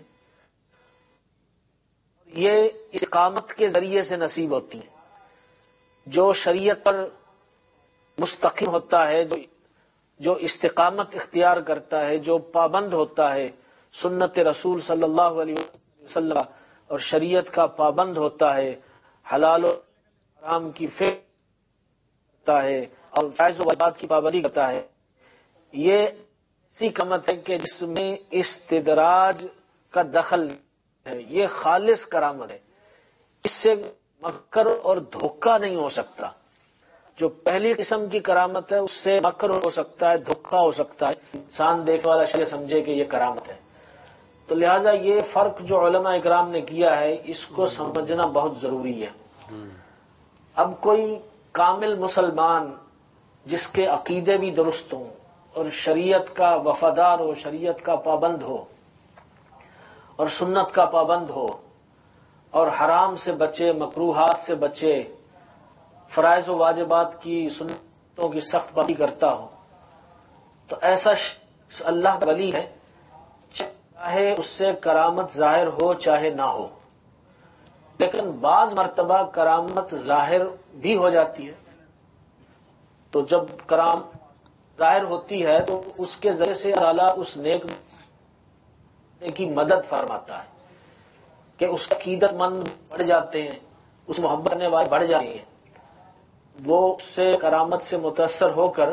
یہ استقامت کے ذریعے سے نصیب ہوتی ہیں. جو شریعت پر مستقیم ہوتا ہے، جو جو استقامت اختیار کرتا ہے، جو پابند ہوتا ہے سنت رسول صلی اللہ علیہ وسلم اور شریعت کا پابند ہوتا ہے، حلال و حرام کی فکر کرتا ہے اور جائز و واجبات کی پابندی کرتا ہے، یہ ایسی کرامت ہے کہ جس میں استدراج کا دخل ہے. یہ خالص کرامت ہے، اس سے مکر اور دھوکہ نہیں ہو سکتا. جو پہلی قسم کی کرامت ہے اس سے مکر ہو سکتا ہے، دھوکہ ہو سکتا ہے، انسان دیکھنے والا شخص سمجھے کہ یہ کرامت ہے. تو لہٰذا یہ فرق جو علماء اکرام نے کیا ہے اس کو سمجھنا بہت ضروری ہے. اب کوئی کامل مسلمان جس کے عقیدے بھی درست ہوں اور شریعت کا وفادار ہو، شریعت کا پابند ہو اور سنت کا پابند ہو اور حرام سے بچے، مکروہات سے بچے، فرائض و واجبات کی سنتوں کی سخت پابندی کرتا ہو، تو ایسا شخص اللہ کا ولی ہے، چاہے اس سے کرامت ظاہر ہو چاہے نہ ہو. لیکن بعض مرتبہ کرامت ظاہر بھی ہو جاتی ہے. تو جب کرام ظاہر ہوتی ہے تو اس کے ذریعے سے اللہ اس نیک کی مدد فرماتا ہے کہ اس عقیدت مند بڑھ جاتے ہیں، اس محبت کرنے والے بڑھ جاتے ہیں، وہ اس سے کرامت سے متاثر ہو کر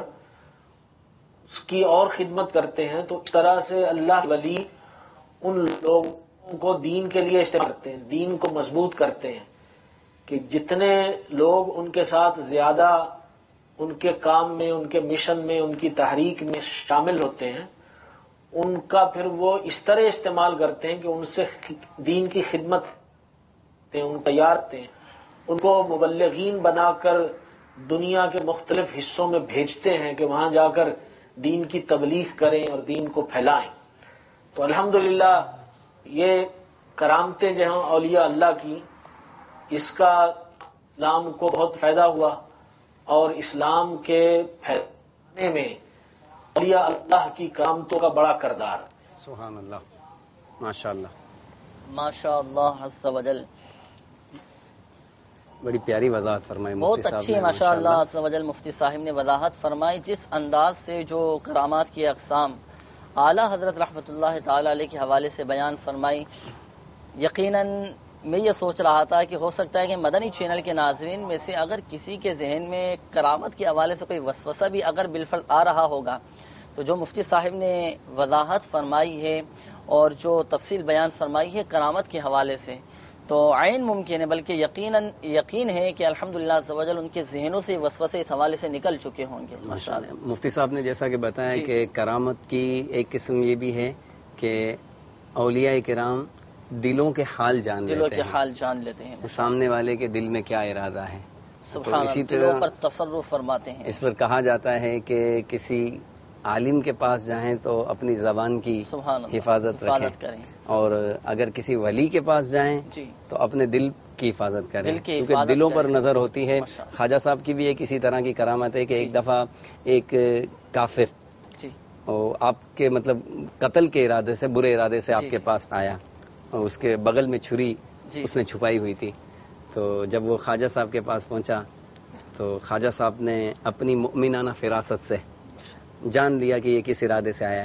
اس کی اور خدمت کرتے ہیں. تو اس طرح سے اللہ کے ولی ان لوگوں کو دین کے لیے استعمال کرتے ہیں، دین کو مضبوط کرتے ہیں کہ جتنے لوگ ان کے ساتھ زیادہ ان کے کام میں، ان کے مشن میں، ان کی تحریک میں شامل ہوتے ہیں، ان کا پھر وہ اس طرح استعمال کرتے ہیں کہ ان سے دین کی خدمت کرتے ہیں، ان کو تیار کرتے ہیں، ان کو مبلغین بنا کر دنیا کے مختلف حصوں میں بھیجتے ہیں کہ وہاں جا کر دین کی تبلیغ کریں اور دین کو پھیلائیں. تو الحمدللہ یہ کرامتیں جو ہیں اولیاء اللہ کی، اس کا اسلام کو بہت فائدہ ہوا اور اسلام کے پھیلانے میں اولیاء اللہ کی کرامتوں کا بڑا کردار. سبحان اللہ، ماشاء اللہ، ماشاء اللہ عز و جل. بڑی پیاری وضاحت فرمائی بہت مفتی صاحب اچھی نے، ماشاء اللہ عز و جل مفتی صاحب نے وضاحت فرمائی. جس انداز سے جو کرامات کی اقسام اعلیٰ حضرت رحمۃ اللہ تعالی علیہ کے حوالے سے بیان فرمائی، یقیناً میں یہ سوچ رہا تھا کہ ہو سکتا ہے کہ مدنی چینل کے ناظرین میں سے اگر کسی کے ذہن میں کرامت کے حوالے سے کوئی وسوسہ بھی اگر بالفرض آ رہا ہوگا تو جو مفتی صاحب نے وضاحت فرمائی ہے اور جو تفصیل بیان فرمائی ہے کرامت کے حوالے سے تو عین ممکن ہے، بلکہ یقیناً یقین ہے کہ الحمدللہ عز و جل ان کے ذہنوں سے وسوسے اس حوالے سے نکل چکے ہوں گے. ماشاءاللہ. مفتی صاحب نے جیسا کہ بتایا جی. کہ کرامت کی ایک قسم یہ بھی ہے کہ اولیاء کرام دلوں کے حال جان دلوں لیتے کے ہیں، حال جان لیتے ہیں، سامنے والے کے دل میں کیا ارادہ ہے. سبحان تو اسی اللہ، دلوں طرح پر تصرف فرماتے ہیں. اس پر کہا جاتا ہے کہ کسی عالم کے پاس جائیں تو اپنی زبان کی سبحان اللہ، حفاظت حفاظت رکھیں، کریں. اور اگر کسی ولی کے پاس جائیں جی تو اپنے دل کی حفاظت کریں، دل کی کیونکہ حفاظت دلوں پر کریں. نظر ہوتی ہے. ماشاء اللہ. خواجہ صاحب کی بھی ایک اسی طرح کی کرامت ہے کہ جی. ایک دفعہ ایک کافر جی اور آپ کے مطلب قتل کے ارادے سے، برے ارادے سے آپ جی. کے پاس آیا اور اس کے بغل میں چھری جی. اس نے چھپائی ہوئی تھی. تو جب وہ خواجہ صاحب کے پاس پہنچا تو خواجہ صاحب نے اپنی مؤمنانہ فراست سے جان لیا کہ یہ کس ارادے سے آیا ہے.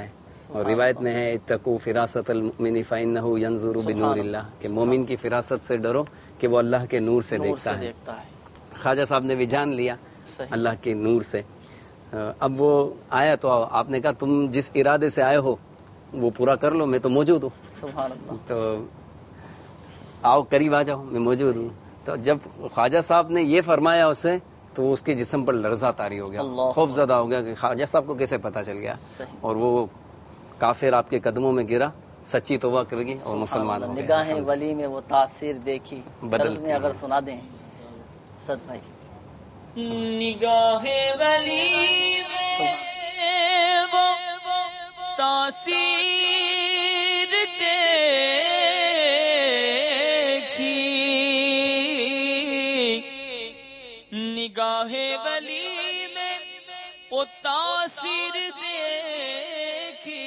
اور روایت میں ہے اتقوا فراست المؤمن فانه ينظر بنور اللہ کہ مومن کی فراست سے ڈرو کہ وہ اللہ کے نور سے دیکھتا ہے. خواجہ صاحب نے بھی جان لیا اللہ کے نور سے. اب وہ آیا تو آپ نے کہا تم جس ارادے سے آئے ہو وہ پورا کر لو، میں تو موجود ہوں. سبحان اللہ. تو آؤ قریب آ جاؤ، میں موجود ہوں. تو جب خواجہ صاحب نے یہ فرمایا اسے تو اس کے جسم پر لرزہ طاری ہو گیا، خوف زدہ ہو گیا کہ خواجہ صاحب کو کیسے پتا چل گیا. اور وہ کافر آپ کے قدموں میں گرا، سچی توبہ کر گئی اور مسلمان ہو گیا. نگاہیں ولی میں وہ تاثیر دیکھی بدل میں اگر سنا دیں سد بھائی. نگاہ ولی میں وہ تاثیر دیکھی، نگاہ ولی میں وہ تاثیر دیکھی،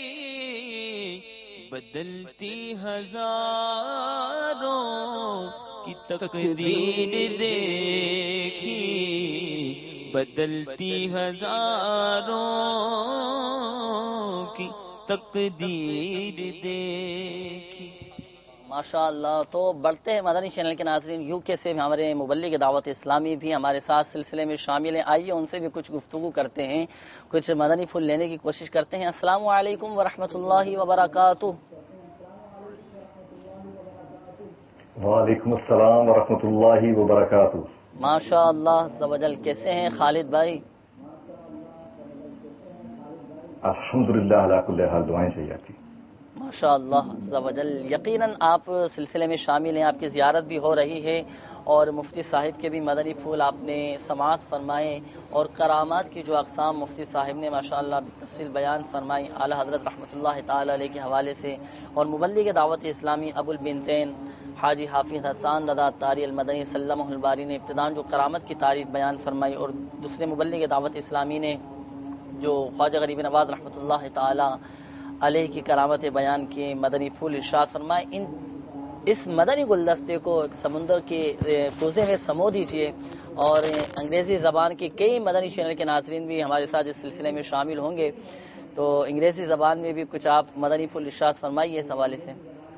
بدلتی ہزاروں کی تقدیر دیکھی، بدلتی ہزاروں کی تقدیر دیکھی. ماشاء اللہ. تو بڑھتے ہیں مدنی چینل کے ناظرین، یو کے سے ہمارے مبلغ دعوت اسلامی بھی ہمارے ساتھ سلسلے میں شامل ہیں. آئیے ان سے بھی کچھ گفتگو کرتے ہیں، کچھ مدنی پھول لینے کی کوشش کرتے ہیں. السلام علیکم ورحمۃ اللہ وبرکاتہ. وعلیکم السلام ورحمۃ اللہ وبرکاتہ. ماشاء اللہ عز و جل. کیسے ہیں خالد بھائی؟ الحمدللہ علی کل حال، دعائیں چاہیے آپ کی. ماشاء اللہ عز و جل. یقیناً آپ سلسلے میں شامل ہیں، آپ کی زیارت بھی ہو رہی ہے اور مفتی صاحب کے بھی مدنی پھول آپ نے سماعت فرمائے اور کرامات کی جو اقسام مفتی صاحب نے ماشاءاللہ تفصیل بیان فرمائی اعلیٰ حضرت رحمۃ اللہ تعالی علیہ کے حوالے سے، اور مبلغ دعوت اسلامی ابو البنتین حاجی حافظ حسان رضا طاری المدنی سلمہ الباری نے ابتداءً جو کرامت کی تعریف بیان فرمائی، اور دوسرے مبلغ دعوت اسلامی نے جو خواجہ غریب نواز رحمۃ اللہ تعالی علیہ کی کرامت بیان کی، مدنی پھول ارشاد فرمائے. ان اس مدنی گلدستے کو ایک سمندر کے کوزے میں سمو دیجیے. اور انگریزی زبان کے کئی مدنی چینل کے ناظرین بھی ہمارے ساتھ اس سلسلے میں شامل ہوں گے، تو انگریزی زبان میں بھی کچھ آپ مدنی پھول ارشاد فرمائیے اس حوالے سے.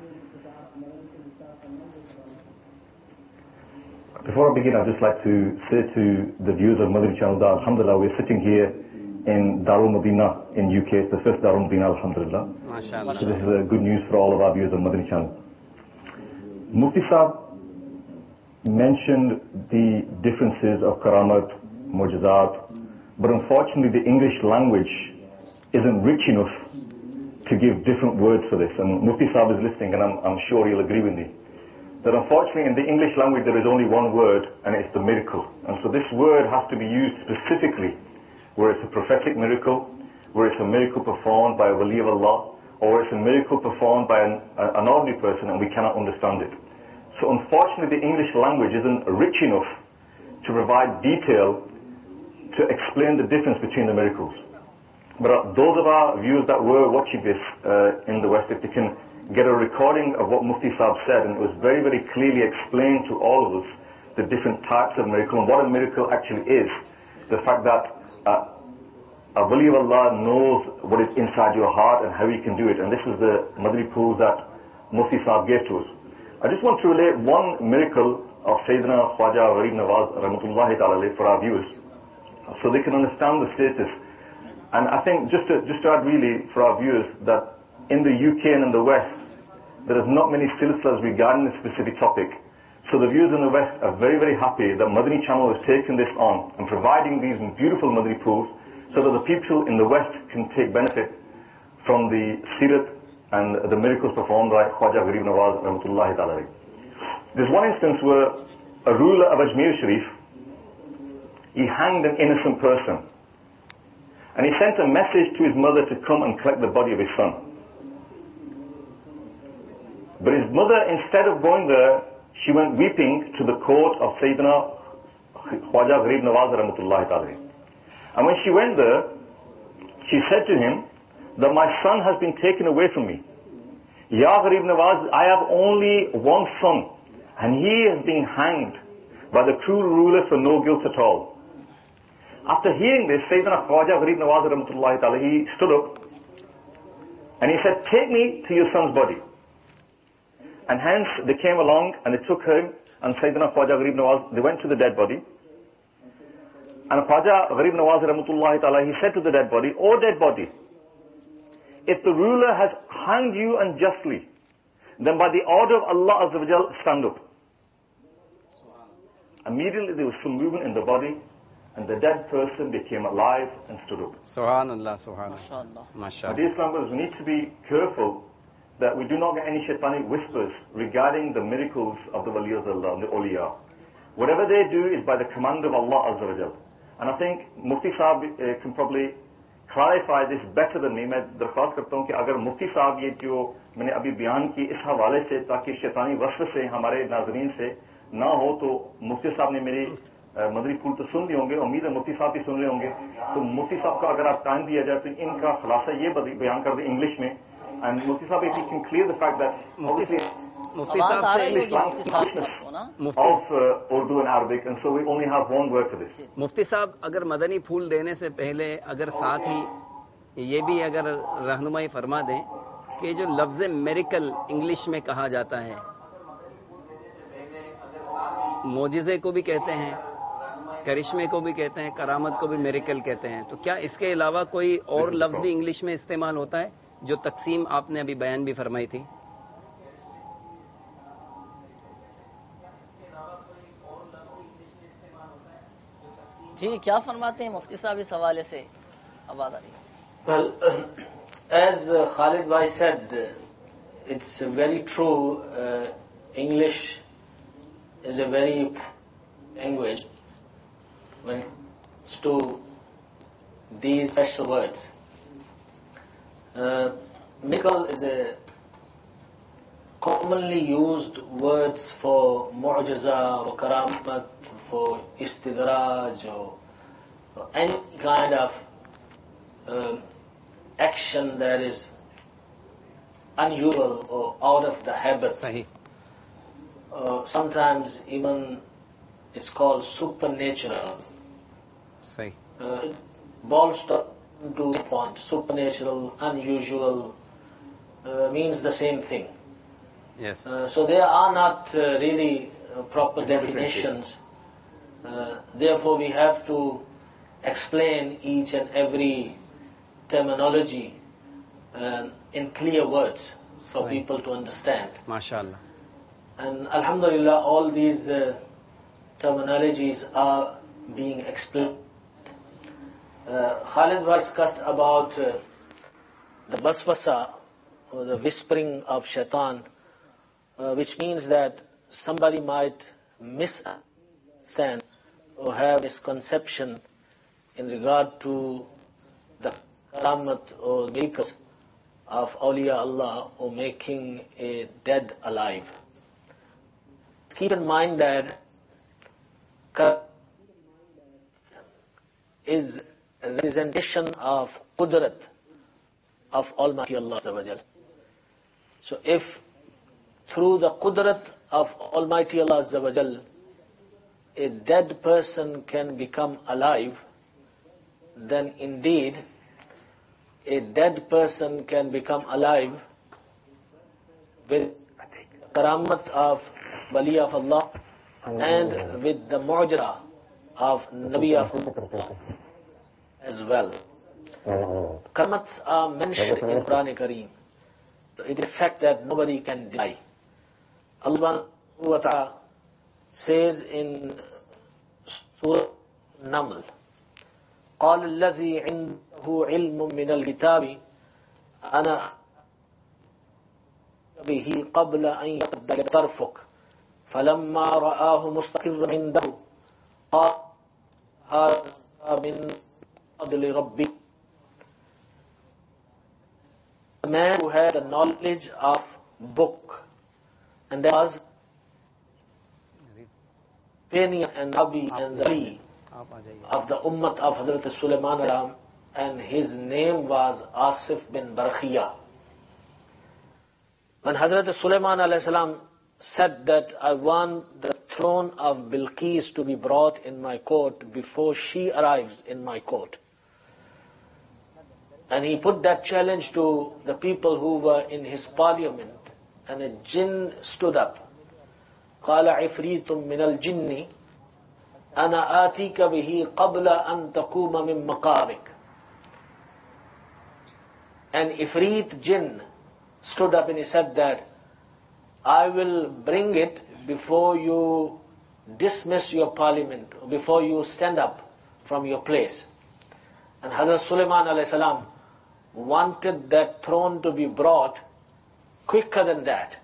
Before I begin, I'd just like to say to the viewers of Madani channel that alhamdulillah we're sitting here in Darul Madinah in U K. It's the first Darul Madinah, alhamdulillah. MashaAllah. So this is a good news for all of our viewers of Madani channel. Mufti Saab mentioned the differences of Karamat, Mu'jizat, but unfortunately the English language isn't rich enough to give different words for this. And Mufti Saab is listening, and I'm, I'm sure he'll agree with me, that unfortunately in the English language there is only one word, and it's the miracle. And so this word has to be used specifically where it's a prophetic miracle, where it's a miracle performed by a wali of Allah, or it's a miracle performed by an, an ordinary person and we cannot understand it. So unfortunately the English language isn't rich enough to provide detail to explain the difference between the miracles. But uh, those of our viewers that were watching this uh, in the West, if they can get a recording of what Mufti Saab said, and it was very, very clearly explained to all of us the different types of miracle and what a miracle actually is. The fact that uh, a wali of Allah knows what is inside your heart and how he can do it. And this is the Madani Pools that Mufti Saab gave to us. I just want to relate one miracle of Sayyidina Khwaja Gharib Nawaz Rahmatullahi Ta'ala for our viewers, so they can understand the status. And I think just to, just to add really for our viewers that in the U K and in the West, there is not many silsilas regarding this specific topic. So the viewers in the West are very, very happy that Madani Channel has taken this on and providing these beautiful Madani Pools so that the people in the West can take benefit from the Sirat and the miracles performed by Khwaja Gharib Nawaz Rahmatullahi Ta'ala. There's one instance where a ruler of Ajmer Sharif, he hanged an innocent person. And he sent a message to his mother to come and collect the body of his son. But his mother, instead of going there, she went weeping to the court of Sayyidina Khwaja Gharib Nawaz Rahmatullahi Ta'ala. And when she went there, she said to him that my son has been taken away from me. Ya Gharib Nawaz, I have only one son, and he has been hanged by the cruel ruler for no guilt at all. After hearing this, Sayyidina Khwaja Gharib Nawaz Rahmatullahi Ta'ala, he stood up And he said, take me to your son's body. And hence they came along and they took him and Sayyidina Khwaja Gharib Nawaz, they went to the dead body. And Khwaja Gharib Nawaz Rahmatullahi Ta'ala, he said to the dead body, O dead body, if the ruler has hanged you unjustly, then by the order of Allah Azza wa Jal, stand up. Immediately there was some movement in the body, and the dead person became alive and stood up. Subhanallah, subhanallah. But these members, we need to be careful that we do not get any shaitanic whispers regarding the miracles of the Wali of Allah, the awliya. Whatever they do is by the command of Allah Azza wa Jal. And I think Mufti Sahab uh, can probably clarify this better than me. میں درخواست کرتا ہوں کہ اگر مفتی صاحب یہ جو میں نے ابھی بیان کی اس حوالے سے تاکہ شیطانی وسوسے سے ہمارے ناظرین سے نہ ہو, تو مفتی صاحب نے میری مدری پھول تو سن لی ہوں گے, امید ہے مفتی صاحب بھی سن لے ہوں گے. تو مفتی صاحب کا اگر آپ ٹائم دیا جائے تو ان کا خلاصہ یہ بیان کر دیں انگلش میں. اینڈ مفتی صاحب if you can clear the fact that obviously مفتی صاحب سے of uh, Urdu and Arabic, and so we only have one word for this. مفتی صاحب اگر مدنی پھول دینے سے پہلے اگر ساتھ ہی یہ بھی اگر رہنمائی فرما دیں کہ جو لفظ میریکل انگلش میں کہا جاتا ہے, معجزے کو بھی کہتے ہیں, کرشمے کو بھی کہتے ہیں, کرامت کو بھی میریکل کہتے ہیں, تو کیا اس کے علاوہ کوئی اور لفظ بھی انگلش میں استعمال ہوتا ہے جو تقسیم آپ نے ابھی بیان بھی فرمائی تھی؟ جی کیا فرماتے ہیں مفتی صاحب اس حوالے سے؟ آواز آ رہی ہے. Well, as uh, Khalid Bhai said, uh, it's uh, very true. Uh, English is a very language when it comes to these special words. Uh, miracle is a commonly used words for mu'jiza or karamat, for istidraj, or, or any kind of uh, action that is unusual or out of the habit. Sahih. Uh, sometimes even it's called supernatural. Sahih. Uh, it boils down to the point. Supernatural, unusual uh, means the same thing. Yes. Uh, so there are not uh, really uh, proper definitions. Uh, therefore, we have to explain each and every terminology uh, in clear words for Right. people to understand. MashaAllah. And Alhamdulillah, all these uh, terminologies are being explained. Uh, Khalid was discussed about uh, the waswasa, or the whispering of shaitan, uh, which means that somebody might misunderstand or have misconception in regard to the karamat or miracles of awliya Allah, or making a dead alive. Keep in mind that karamat is a representation of qudrat of Almighty Allah Azza wa Jal. So if through the qudrat of Almighty Allah Azza wa Jal a dead person can become alive, then indeed a dead person can become alive with karamat of Wali of Allah and with the mu'jiza of Nabi of Allah as well. Karamats are mentioned in Quran Kareem. So it is a fact that nobody can deny. Allah subhanahu wa ta'ala says in Surah Naml, قال الذي عنده علم من الكتاب أنا به قبل أن يبدل طرفك فلما رآه مستقرا عنده قال هذا من فضل ربي. The man who had the knowledge of book, and there was Penian and Nabi and the Ali of the Ummah of Hazrat Sulaiman alayhi, and his name was Asif bin Barkhia. When Hazrat Sulaiman alayhi salam said that I want the throne of Bilqis to be brought in my court before she arrives in my court, And he put that challenge to the people who were in his parliament. And a jinn stood up. قال عفريت من الجن أنا آتيك به قبل أن تقوم من مقامك. And Ifrit jinn stood up and he said that I will bring it before you dismiss your parliament, before you stand up from your place. And Hazrat Sulaiman alayhi salam wanted that throne to be brought quicker than that.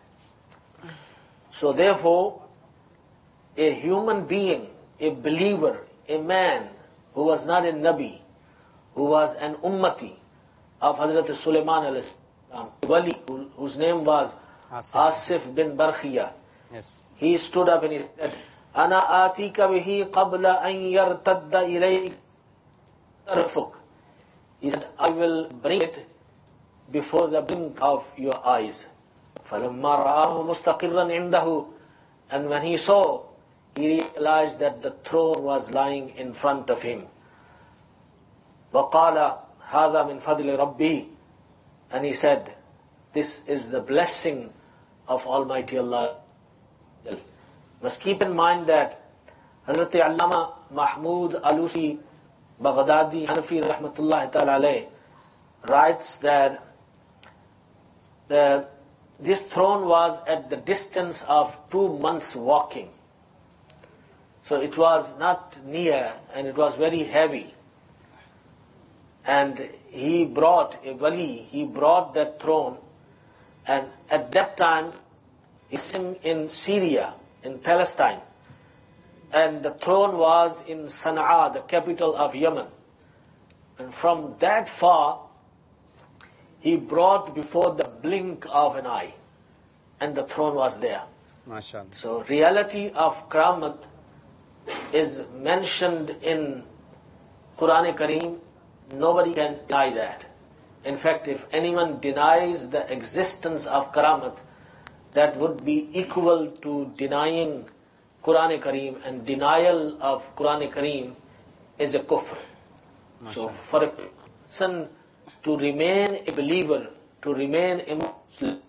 So therefore, a human being, a believer, a man who was not a Nabi, who was an Ummati of Hazrat Sulaiman alayhi salam, Wali, whose name was Asif bin Barkhiya. Yes. He stood up and he said, Ana atika bihi qabla an yartadda ilayk tarfuk. He said, I will bring it before the blink of your eyes. فَلَمَّا رَآهُ مُسْتَقِرًّا عِنْدَهُ. And when he saw, he realized that the throne was lying in front of him. وَقَالَ هَذَا مِنْ فَضْلِ رَبِّي. And he said, this is the blessing of Almighty Allah. Must keep in mind that Hazrat Allama Mahmud Alusi Baghdadi Hanafi Rahmatullahi Ta'ala alayh writes that the, this throne was at the distance of two months walking. So it was not near and it was very heavy. And he brought, a wali, he brought that throne, and at that time, he's in Syria, in Palestine, and the throne was in Sana'a, the capital of Yemen. And from that far, he brought before the blink of an eye, and the throne was there. MashaAllah. So reality of Karamat is mentioned in Quran Kareem. Nobody can deny that. In fact, if anyone denies the existence of Karamat, that would be equal to denying Quran Kareem, and denial of Quran Kareem is a kufr. So for a person to remain a believer, to remain a Muslim,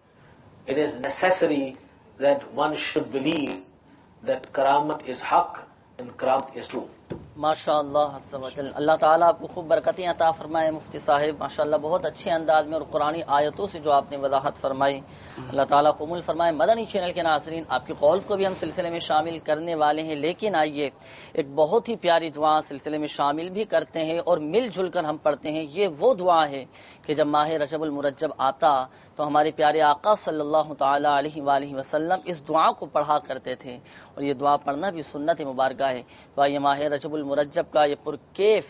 it is necessary that one should believe that Karamat is haq and Karamat is true. ماشاءاللہ عز و جل. اللہ تعالیٰ آپ کو خوب برکتیں عطا فرمائے مفتی صاحب. ماشاءاللہ بہت اچھے انداز میں اور قرآنی آیتوں سے جو آپ نے وضاحت فرمائی, اللہ تعالیٰ قبول فرمائے. مدنی چینل کے ناظرین, آپ کے قولز کو بھی ہم سلسلے میں شامل کرنے والے ہیں, لیکن آئیے ایک بہت ہی پیاری دعا سلسلے میں شامل بھی کرتے ہیں اور مل جل کر ہم پڑھتے ہیں. یہ وہ دعا ہے کہ جب ماہ رجب المرجب آتا تو ہمارے پیارے آقا صلی اللہ تعالی علیہ وآلہ وسلم اس دعا کو پڑھا کرتے تھے, اور یہ دعا پڑھنا بھی سنت مبارکہ ہے. تو آئیے ماہ رجب المرجب کا یہ پرکیف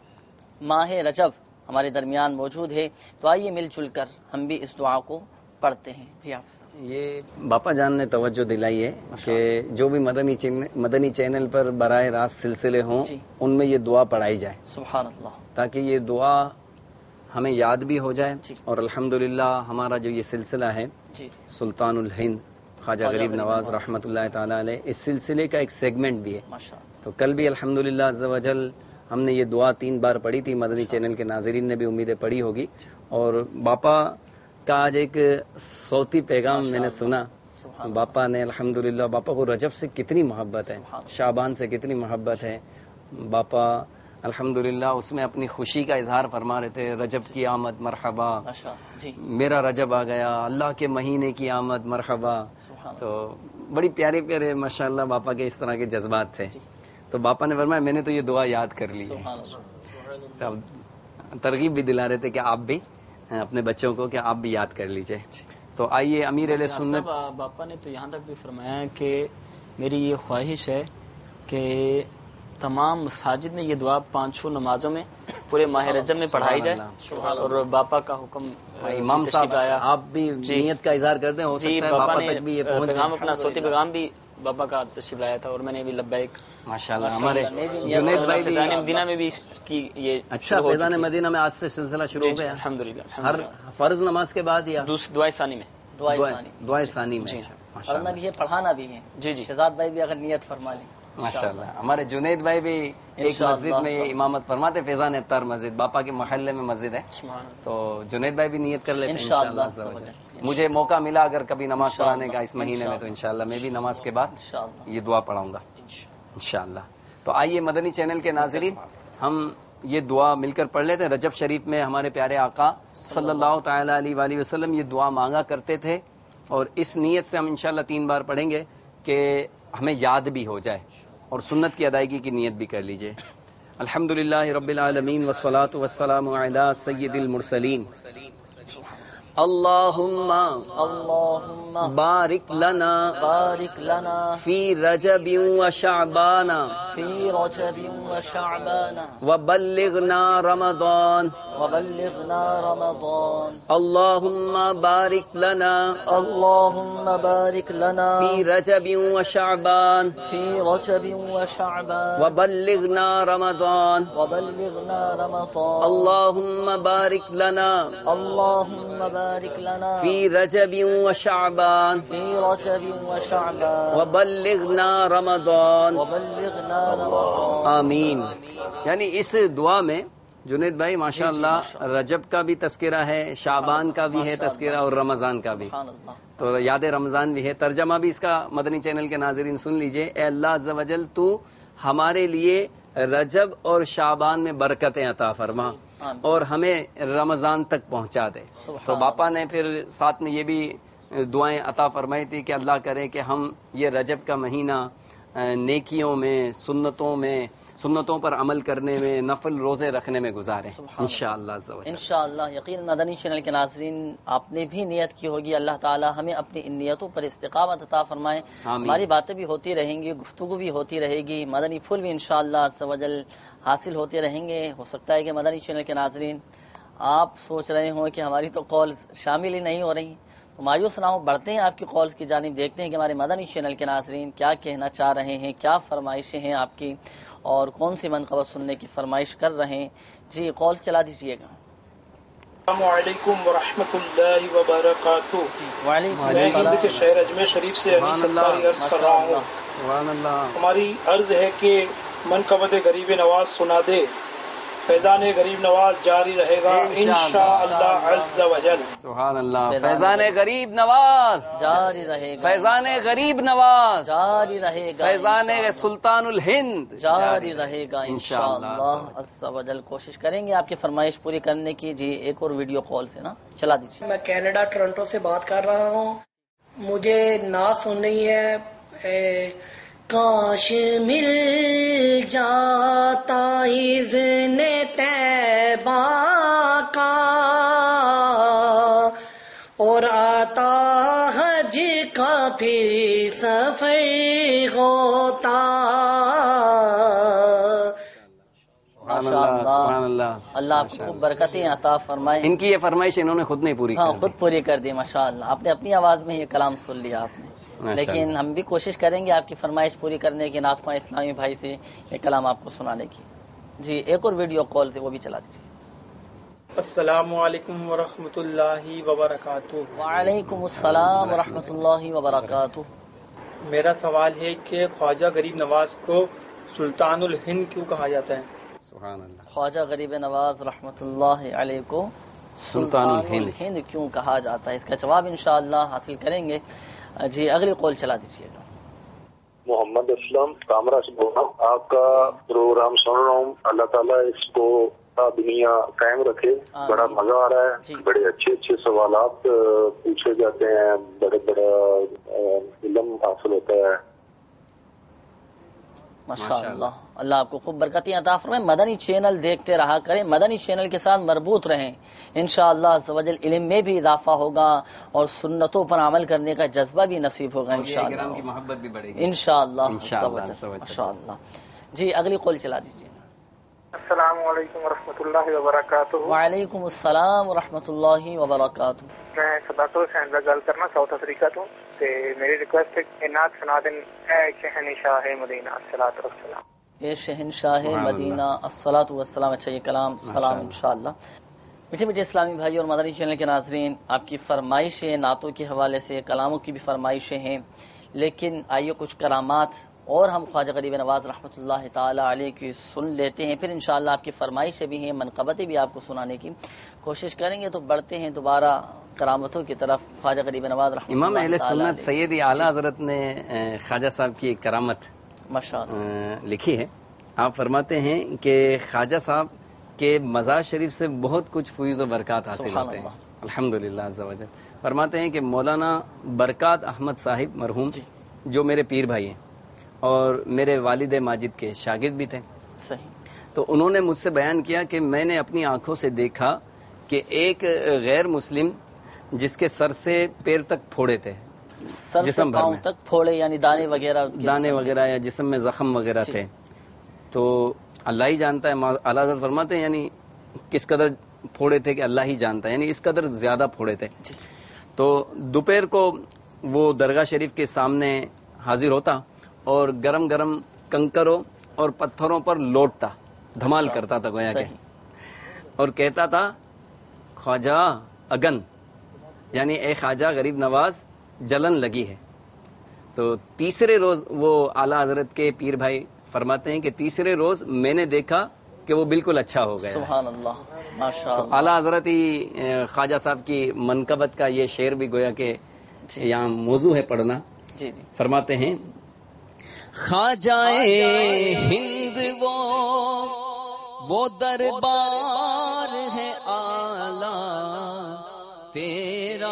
ماہ رجب ہمارے درمیان موجود ہے, تو آئیے مل جل کر ہم بھی اس دعا کو پڑھتے ہیں. جی آپ یہ باپا جان نے توجہ دلائی ہے کہ جو بھی مدنی مدنی چینل پر براہ راست سلسلے ہوں جی. ان میں یہ دعا پڑھائی جائے, سبحان اللہ, تاکہ یہ دعا ہمیں یاد بھی ہو جائے. جی. اور الحمدللہ ہمارا جو یہ سلسلہ ہے جی سلطان الہند خواجہ غریب نواز رحمۃ اللہ تعالی علیہ, اس سلسلے کا ایک سیگمنٹ بھی ہے. ماشاء اللہ. تو کل بھی الحمدللہ عز و جل ہم نے یہ دعا تین بار پڑھی تھی. مدنی چینل کے ناظرین نے بھی امیدیں پڑھی ہوگی. اور باپا کا آج ایک صوتی پیغام میں نے سنا. باپا نے الحمدللہ, باپا کو رجب سے کتنی محبت ہے, شعبان سے کتنی محبت ہے. باپا الحمدللہ اس میں اپنی خوشی کا اظہار فرما رہے تھے. رجب کی آمد مرحبا, جی میرا رجب آ گیا, اللہ کے مہینے کی آمد مرحبا. تو بڑی پیارے پیارے ماشاءاللہ باپا کے اس طرح کے جذبات تھے. تو باپا نے فرمایا میں نے تو یہ دعا یاد کر لی ہے. ترغیب بھی دلا رہے تھے کہ آپ بھی اپنے بچوں کو کہ آپ بھی یاد کر لیجئے. تو آئیے امیر علیہ سنت. باپا نے تو یہاں تک بھی فرمایا کہ میری یہ خواہش ہے کہ تمام مساجد میں یہ دعا پانچوں نمازوں میں پورے ماہ رجب میں پڑھائی جائے. اور باپا کا حکم امام صاحب آپ بھی نیت کا اظہار کرتے ہیں, ہو جی سکتا ہے باپا باپا نے تک بھی یہ پہنچ پیغام اپنا صوتی پیغام بھی بابا کا تشریف لایا تھا, اور میں نے بھی لبیک ماشاءاللہ. ہمارے جنید بھائی بھی فیضان مدینہ میں بھی اس کی یہ اچھا فیضان مدینہ میں آج سے سلسلہ شروع ہو گیا الحمدللہ. ہر فرض نماز کے بعد یا دوسری دعائے ثانی میں دعائے ثانی. دعائے ثانی میں. اور میں یہ پڑھانا بھی ہے. جی جی شہزاد بھائی بھی اگر نیت فرما لیں. ماشاءاللہ. ہمارے جنید بھائی بھی ایک مسجد میں امامت فرماتے، فیضان اتار مسجد، باپا کے محلے میں مسجد ہے، تو جنید بھائی بھی نیت کر لیتے ہیں انشاءاللہ. مجھے موقع ملا اگر کبھی نماز پڑھانے کا اس مہینے میں تو انشاءاللہ میں بھی نماز کے بعد یہ دعا پڑھاؤں گا انشاءاللہ. تو آئیے مدنی چینل کے ناظرین، ہم یہ دعا مل کر پڑھ لیتے ہیں. رجب شریف میں ہمارے پیارے آقا صلی اللہ تعالی علیہ وآلہ وسلم یہ دعا مانگا کرتے تھے، اور اس نیت سے ہم انشاءاللہ تین بار پڑھیں گے کہ ہمیں یاد بھی ہو جائے، اور سنت کی ادائیگی کی نیت بھی کر لیجئے. الحمدللہ رب العالمین والصلاة والسلام علی سید المرسلین. اللہم اللہم بارک لنا بارک لنا فی رجب و شعبان فی رجب و شعبان وبلغنا رمضان وبلغنا رمضان. اللہم بارک لنا اللہم بارک لنا فی رجب و شعبان فی رجب و شعبان وبلغنا رمضان. وبلغنا رمضان. اللہم بارک لنا اللہم بارک لنا فی رجب و شعبان فی رجب و شعبان وبلغنا رمضان. وبلغنا رمضان. آمین. یعنی اس دعا میں جنید بھائی ماشاءاللہ رجب کا بھی تذکرہ ہے، شعبان کا بھی ہے تذکرہ، اور رمضان کا بھی. سبحان اللہ. تو یاد رمضان بھی ہے. ترجمہ بھی اس کا مدنی چینل کے ناظرین سن لیجئے. اے اللہ عز و جل تو ہمارے لیے رجب اور شعبان میں برکتیں عطا فرما اور ہمیں رمضان تک پہنچا دے. تو باپا نے پھر ساتھ میں یہ بھی دعائیں عطا فرمائی تھی کہ اللہ کرے کہ ہم یہ رجب کا مہینہ نیکیوں میں، سنتوں میں، سنتوں پر عمل کرنے میں، نفل روزے رکھنے میں گزاریں انشاءاللہ. انشاءاللہ. یقین مدنی چینل کے ناظرین آپ نے بھی نیت کی ہوگی، اللہ تعالی ہمیں اپنی ان نیتوں پر استقامت عطا فرمائے. ہماری باتیں بھی ہوتی رہیں گی، گفتگو بھی ہوتی رہے گی، مدنی پھول بھی انشاءاللہ عز و جل حاصل ہوتے رہیں گے. ہو سکتا ہے کہ مدنی چینل کے ناظرین آپ سوچ رہے ہوں کہ ہماری تو کال شامل ہی نہیں ہو رہی، تو مایوس نہ ہو، بڑھتے ہیں آپ کی کالز کی جانب، دیکھتے ہیں کہ ہمارے مدنی چینل کے ناظرین کیا کہنا چاہ رہے ہیں، کیا فرمائشیں ہیں آپ کی، اور کون سی منقبت سننے کی فرمائش کر رہے ہیں. جی کال چلا دیجیے گا. السلام علیکم ورحمۃ اللہ وبرکاتہ. وعلیکم میں ہند کے شہر اجمیر شریف سے علی ستاری عرض کر رہا ہوں. ہماری عرض ہے کہ منقبت غریب نواز سنا دے. فیضان غریب نواز جاری رہے گا انشاءاللہ عز و جل. سبحان اللہ. فیضان غریب نواز جاری رہے گا. فیضان غریب نواز جاری رہے گا. فیضان سلطان الہند جاری رہے گا انشاءاللہ عز و جل. کوشش کریں گے آپ کی فرمائش پوری کرنے کی. جی ایک اور ویڈیو کال سے نا چلا دیجیے. میں کینیڈا ٹورنٹو سے بات کر رہا ہوں. مجھے نعت سننی ہے. کاش مل جاتا اذن طیبہ کا اور آتا حج کا پھر سفر ہوتا. سبحان اللہ. اللہ آپ کو برکتیں عطا فرمائے. ان کی یہ فرمائش انہوں نے خود نہیں پوری ہاں کی، خود پوری کر دی ماشاءاللہ. آپ نے اپنی آواز میں یہ کلام سن لیا آپ نے، لیکن ہم بھی کوشش کریں گے آپ کی فرمائش پوری کرنے کی، نعت خواہ اسلامی بھائی سے یہ کلام آپ کو سنانے کی. جی ایک اور ویڈیو کال تھے وہ بھی چلا دیجیے. السلام علیکم ورحمۃ اللہ وبرکاتہ. وعلیکم السلام ورحمۃ اللہ وبرکاتہ. میرا سوال ہے کہ خواجہ غریب نواز کو سلطان الہند کیوں کہا جاتا ہے؟ سبحان اللہ. خواجہ غریب نواز رحمۃ اللہ علیہ کو سلطان الہند ہند کیوں کہا جاتا ہے، اس کا جواب انشاءاللہ حاصل کریں گے. جی اگلی قول چلا دیجیے گا. محمد اسلم کامرا سے بول رہا ہوں. آپ کا پروگرام سن رہا ہوں. اللہ تعالیٰ اس کو دنیا قائم رکھے. بڑا مزہ آ رہا ہے. بڑے اچھے اچھے سوالات پوچھے جاتے ہیں، بڑے بڑا علم حاصل ہوتا ہے. ماشاءاللہ. اللہ آپ کو خوب برکتیں عطا فرمائے. مدنی چینل دیکھتے رہا کریں، مدنی چینل کے ساتھ مربوط رہیں. انشاءاللہ عز و جل علم میں بھی اضافہ ہوگا اور سنتوں پر عمل کرنے کا جذبہ بھی نصیب ہوگا انشاءاللہ. کی محبت بھی بڑھے گی انشاءاللہ. ماشاءاللہ. جی اگلی قول چلا دیجیے. السلام علیکم ورحمۃ اللہ وبرکاتہ. وعلیکم السلام ورحمۃ اللہ وبرکاتہ. میں صداقت حسین گل کرنا ساؤتھ افریقہ تو تے میری ریکویسٹ ہے کہ نعت سنا دیں اے شہنشاہ مدینہ الصلوۃ والسلام. اے شہنشاہ مدینہ الصلوۃ والسلام. اچھا یہ کلام سلام انشاءاللہ. میٹھے میٹھے اسلامی بھائی اور مدنی چینل کے ناظرین، آپ کی فرمائشیں نعتوں کے حوالے سے، کلاموں کی بھی فرمائشیں ہیں، لیکن آئیے کچھ کرامات اور ہم خواجہ غریب نواز رحمۃ اللہ تعالی علیہ کی سن لیتے ہیں. پھر انشاءاللہ آپ کی فرمائشیں بھی ہیں, منقبتیں بھی آپ کو سنانے کی کوشش کریں گے. تو بڑھتے ہیں دوبارہ کرامتوں کی طرف. خواجہ غریب نواز رحمۃ امام اللہ اہل تعالی سنت علیہ سید اعلی حضرت نے خواجہ صاحب کی ایک کرامت ماشاءاللہ لکھی ہے. آپ فرماتے ہیں کہ خواجہ صاحب کے مزار شریف سے بہت کچھ فیض و برکات حاصل سبحان ہوتے ہیں. اللہ. الحمدللہ عز و جل. فرماتے ہیں کہ مولانا برکات احمد صاحب مرحوم جی. جو میرے پیر بھائی ہیں اور میرے والد ماجد کے شاگرد بھی تھے, صحیح. تو انہوں نے مجھ سے بیان کیا کہ میں نے اپنی آنکھوں سے دیکھا کہ ایک غیر مسلم جس کے سر سے پیر تک پھوڑے تھے, سر سے جسم بھر پاؤں میں تک پھوڑے یعنی دانے وغیرہ دانے وغیرہ یا جسم میں زخم وغیرہ جی. تھے, تو اللہ ہی جانتا ہے. اعلیٰ حضرت فرماتے ہیں یعنی کس قدر پھوڑے تھے کہ اللہ ہی جانتا ہے, یعنی اس قدر زیادہ پھوڑے تھے. جی. تو دوپہر کو وہ درگاہ شریف کے سامنے حاضر ہوتا اور گرم گرم کنکروں اور پتھروں پر لوٹتا, دھمال کرتا تھا گویا کہ, اور کہتا تھا خواجہ اگن, یعنی اے خواجہ غریب نواز جلن لگی ہے. تو تیسرے روز وہ اعلیٰ حضرت کے پیر بھائی فرماتے ہیں کہ تیسرے روز میں نے دیکھا کہ وہ بالکل اچھا ہو گیا. سبحان اللہ, ماشاءاللہ. اعلیٰ حضرت ہی خواجہ صاحب کی منقبت کا یہ شعر بھی گویا کہ یہاں موضوع ہے پڑھنا. جی جی. فرماتے ہیں خواجہ ہند وہ وہ دربار ہے اعلیٰ تیرا,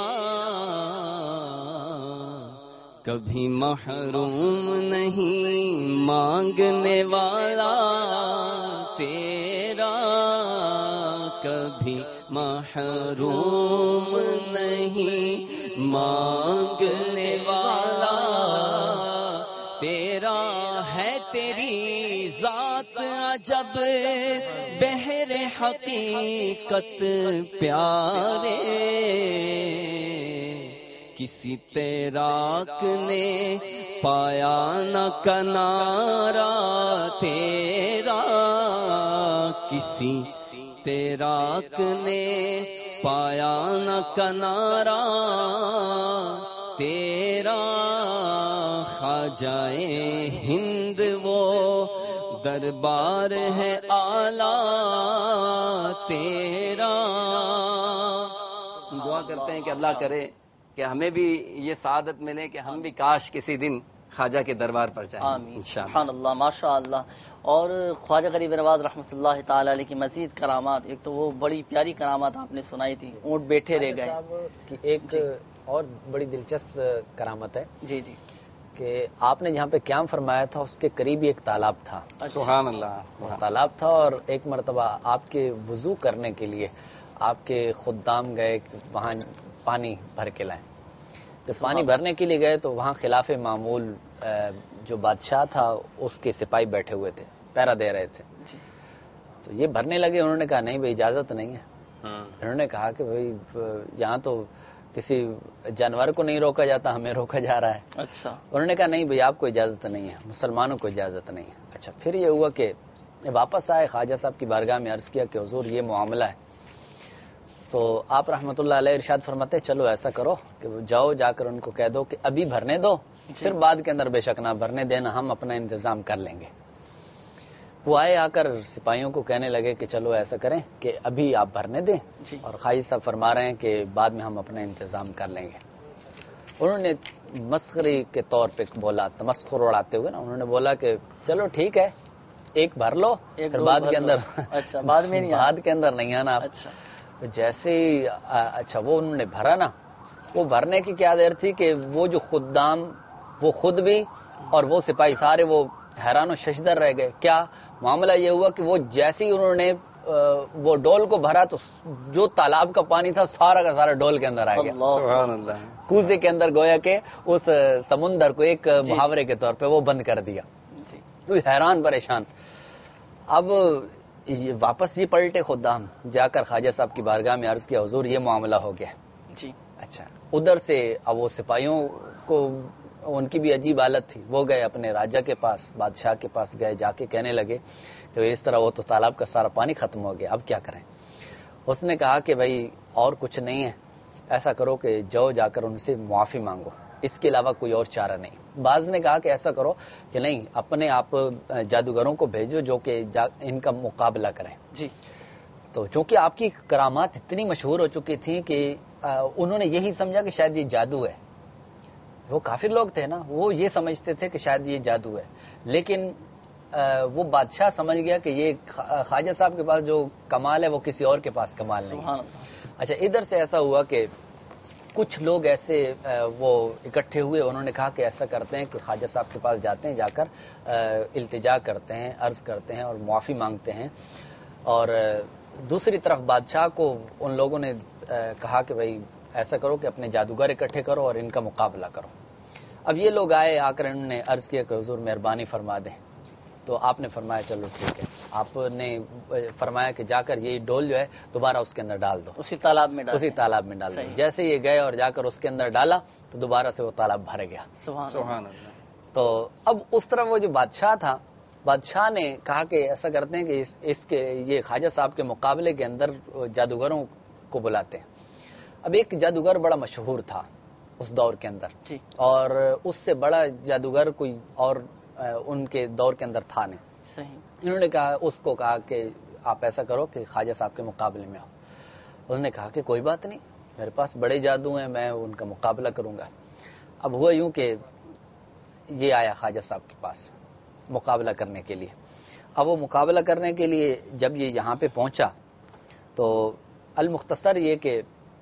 کبھی محروم نہیں مانگنے والا تیرا, کبھی محروم نہیں مانگنے والا تیرا ہے. تیری ذات عجب بحر حقیقت پیارے, کسی تیراک نے پایا نہ کنارا تیرا, کسی تیراک نے پایا نہ کنارا تیرا. خواجہ ہند وہ دربار ہے اعلیٰ تیرا. دعا کرتے ہیں کہ اللہ کرے کہ ہمیں بھی یہ سعادت ملے کہ ہم بھی کاش کسی دن خواجہ کے دربار پر جائیں. آمین. سبحان اللہ, ماشاء اللہ. اور خواجہ غریب نواز رحمۃ اللہ تعالی علیہ کی مزید کرامات, ایک تو وہ بڑی پیاری کرامات آپ نے سنائی تھی, اونٹ بیٹھے رہ گئے. کی ایک اور بڑی دلچسپ کرامت ہے جی جی, کہ آپ نے جہاں پہ قیام فرمایا تھا اس کے قریب ہی ایک تالاب تھا. سبحان اللہ. تالاب تھا اور ایک مرتبہ آپ کے وضو کرنے کے لیے آپ کے خدام گئے, وہاں پانی بھر کے لائے. جب پانی بھرنے کے لیے گئے تو وہاں خلاف معمول جو بادشاہ تھا اس کے سپاہی بیٹھے ہوئے تھے, پہرا دے رہے تھے. تو یہ بھرنے لگے, انہوں نے کہا نہیں بھائی اجازت نہیں ہے. انہوں نے کہا کہ بھائی یہاں تو کسی جانور کو نہیں روکا جاتا, ہمیں روکا جا رہا ہے. اچھا. انہوں نے کہا نہیں بھائی آپ کو اجازت نہیں ہے, مسلمانوں کو اجازت نہیں ہے. اچھا, پھر یہ ہوا کہ واپس آئے, خواجہ صاحب کی بارگاہ میں عرض کیا کہ حضور یہ معاملہ ہے. تو آپ رحمۃ اللہ علیہ ارشاد فرماتے چلو ایسا کرو کہ جاؤ جا کر ان کو کہہ دو کہ ابھی بھرنے دو, پھر بعد کے اندر بے شک نہ بھرنے دینا, ہم اپنا انتظام کر لیں گے. وہ آئے, آ کر سپاہیوں کو کہنے لگے کہ چلو ایسا کریں کہ ابھی آپ بھرنے دیں, اور خواجہ صاحب فرما رہے ہیں کہ بعد میں ہم اپنا انتظام کر لیں گے. انہوں نے مسخری کے طور پہ بولا, تمسخر اڑاتے ہوئے نا, انہوں نے بولا کہ چلو ٹھیک ہے ایک بھر لو, پھر بعد کے اندر اچھا بعد میں نہیں بعد کے اندر نہیں آنا. اچھا. جیسے اچھا وہ انہوں نے بھرا نا, وہ بھرنے کی کیا دیر تھی کہ وہ جو خدام وہ خود بھی اور وہ سپاہی سارے وہ حیران و ششدر رہ گئے. کیا معاملہ یہ ہوا کہ وہ جیسے ہی انہوں نے وہ ڈول کو بھرا تو جو تالاب کا پانی تھا سارا کا سارا ڈول کے اندر آ گیا. سبحان اللہ. کوزے کے اندر گویا کہ اس سمندر کو ایک محاورے کے طور پہ وہ بند کر دیا. تو حیران پریشان. اب واپس یہ پلٹے خدام, جا کر خواجہ صاحب کی بارگاہ میں عرض کیا حضور یہ معاملہ ہو گیا. جی اچھا. ادھر سے اب وہ سپاہیوں کو ان کی بھی عجیب حالت تھی, وہ گئے اپنے راجا کے پاس, بادشاہ کے پاس گئے, جا کے کہنے لگے کہ اس طرح وہ تو تالاب کا سارا پانی ختم ہو گیا, اب کیا کریں. اس نے کہا کہ بھائی اور کچھ نہیں ہے, ایسا کرو کہ جاؤ جا کر ان سے معافی مانگو, اس کے علاوہ کوئی اور چارہ نہیں۔ بعض نے کہا کہ ایسا کرو کہ نہیں، اپنے آپ جادوگروں کو بھیجو جو کہ ان کا مقابلہ کریں۔ جی، تو چونکہ آپ کی کرامات اتنی مشہور ہو چکی تھیں کہ انہوں نے یہی سمجھا کہ شاید یہ جادو ہے۔ وہ کافر لوگ تھے نا، وہ یہ سمجھتے تھے کہ شاید یہ جادو ہے، لیکن وہ بادشاہ سمجھ گیا کہ یہ خواجہ صاحب کے پاس جو کمال ہے وہ کسی اور کے پاس کمال نہیں ہے۔ اچھا، ادھر سے ایسا ہوا کہ کچھ لوگ ایسے وہ اکٹھے ہوئے، انہوں نے کہا کہ ایسا کرتے ہیں کہ خواجہ صاحب کے پاس جاتے ہیں، جا کر التجا کرتے ہیں، عرض کرتے ہیں اور معافی مانگتے ہیں۔ اور دوسری طرف بادشاہ کو ان لوگوں نے کہا کہ بھائی ایسا کرو کہ اپنے جادوگر اکٹھے کرو اور ان کا مقابلہ کرو۔ اب یہ لوگ آئے، آ کر انہوں نے عرض کیا کہ حضور مہربانی فرما دیں۔ تو آپ نے فرمایا چلو ٹھیک ہے۔ آپ نے فرمایا کہ جا کر یہ ڈول جو ہے دوبارہ اس کے اندر ڈال دو، اسی تالاب میں ڈال اسی تالاب میں ڈال دو۔ جیسے یہ گئے اور جا کر اس کے اندر ڈالا تو دوبارہ سے وہ تالاب بھر گیا۔ سبحان اللہ۔ تو اب اس طرح وہ جو بادشاہ تھا، بادشاہ نے کہا کہ ایسا کرتے ہیں کہ اس, اس کے یہ خواجہ صاحب کے مقابلے کے اندر جادوگروں کو بلاتے ہیں۔ اب ایک جادوگر بڑا مشہور تھا اس دور کے اندر، اور اس سے بڑا جادوگر کوئی اور ان کے دور کے اندر تھا نہیں۔ صحیح۔ انہوں نے کہا، اس کو کہا کہ آپ ایسا کرو کہ خواجہ صاحب کے مقابلے میں آؤ۔ انہوں نے کہا کہ کوئی بات نہیں، میرے پاس بڑے جادو ہیں، میں ان کا مقابلہ کروں گا۔ اب ہوا یوں کہ یہ آیا خواجہ صاحب کے پاس مقابلہ کرنے کے لیے۔ اب وہ مقابلہ کرنے کے لیے جب یہ یہاں پہ پہنچا تو المختصر یہ کہ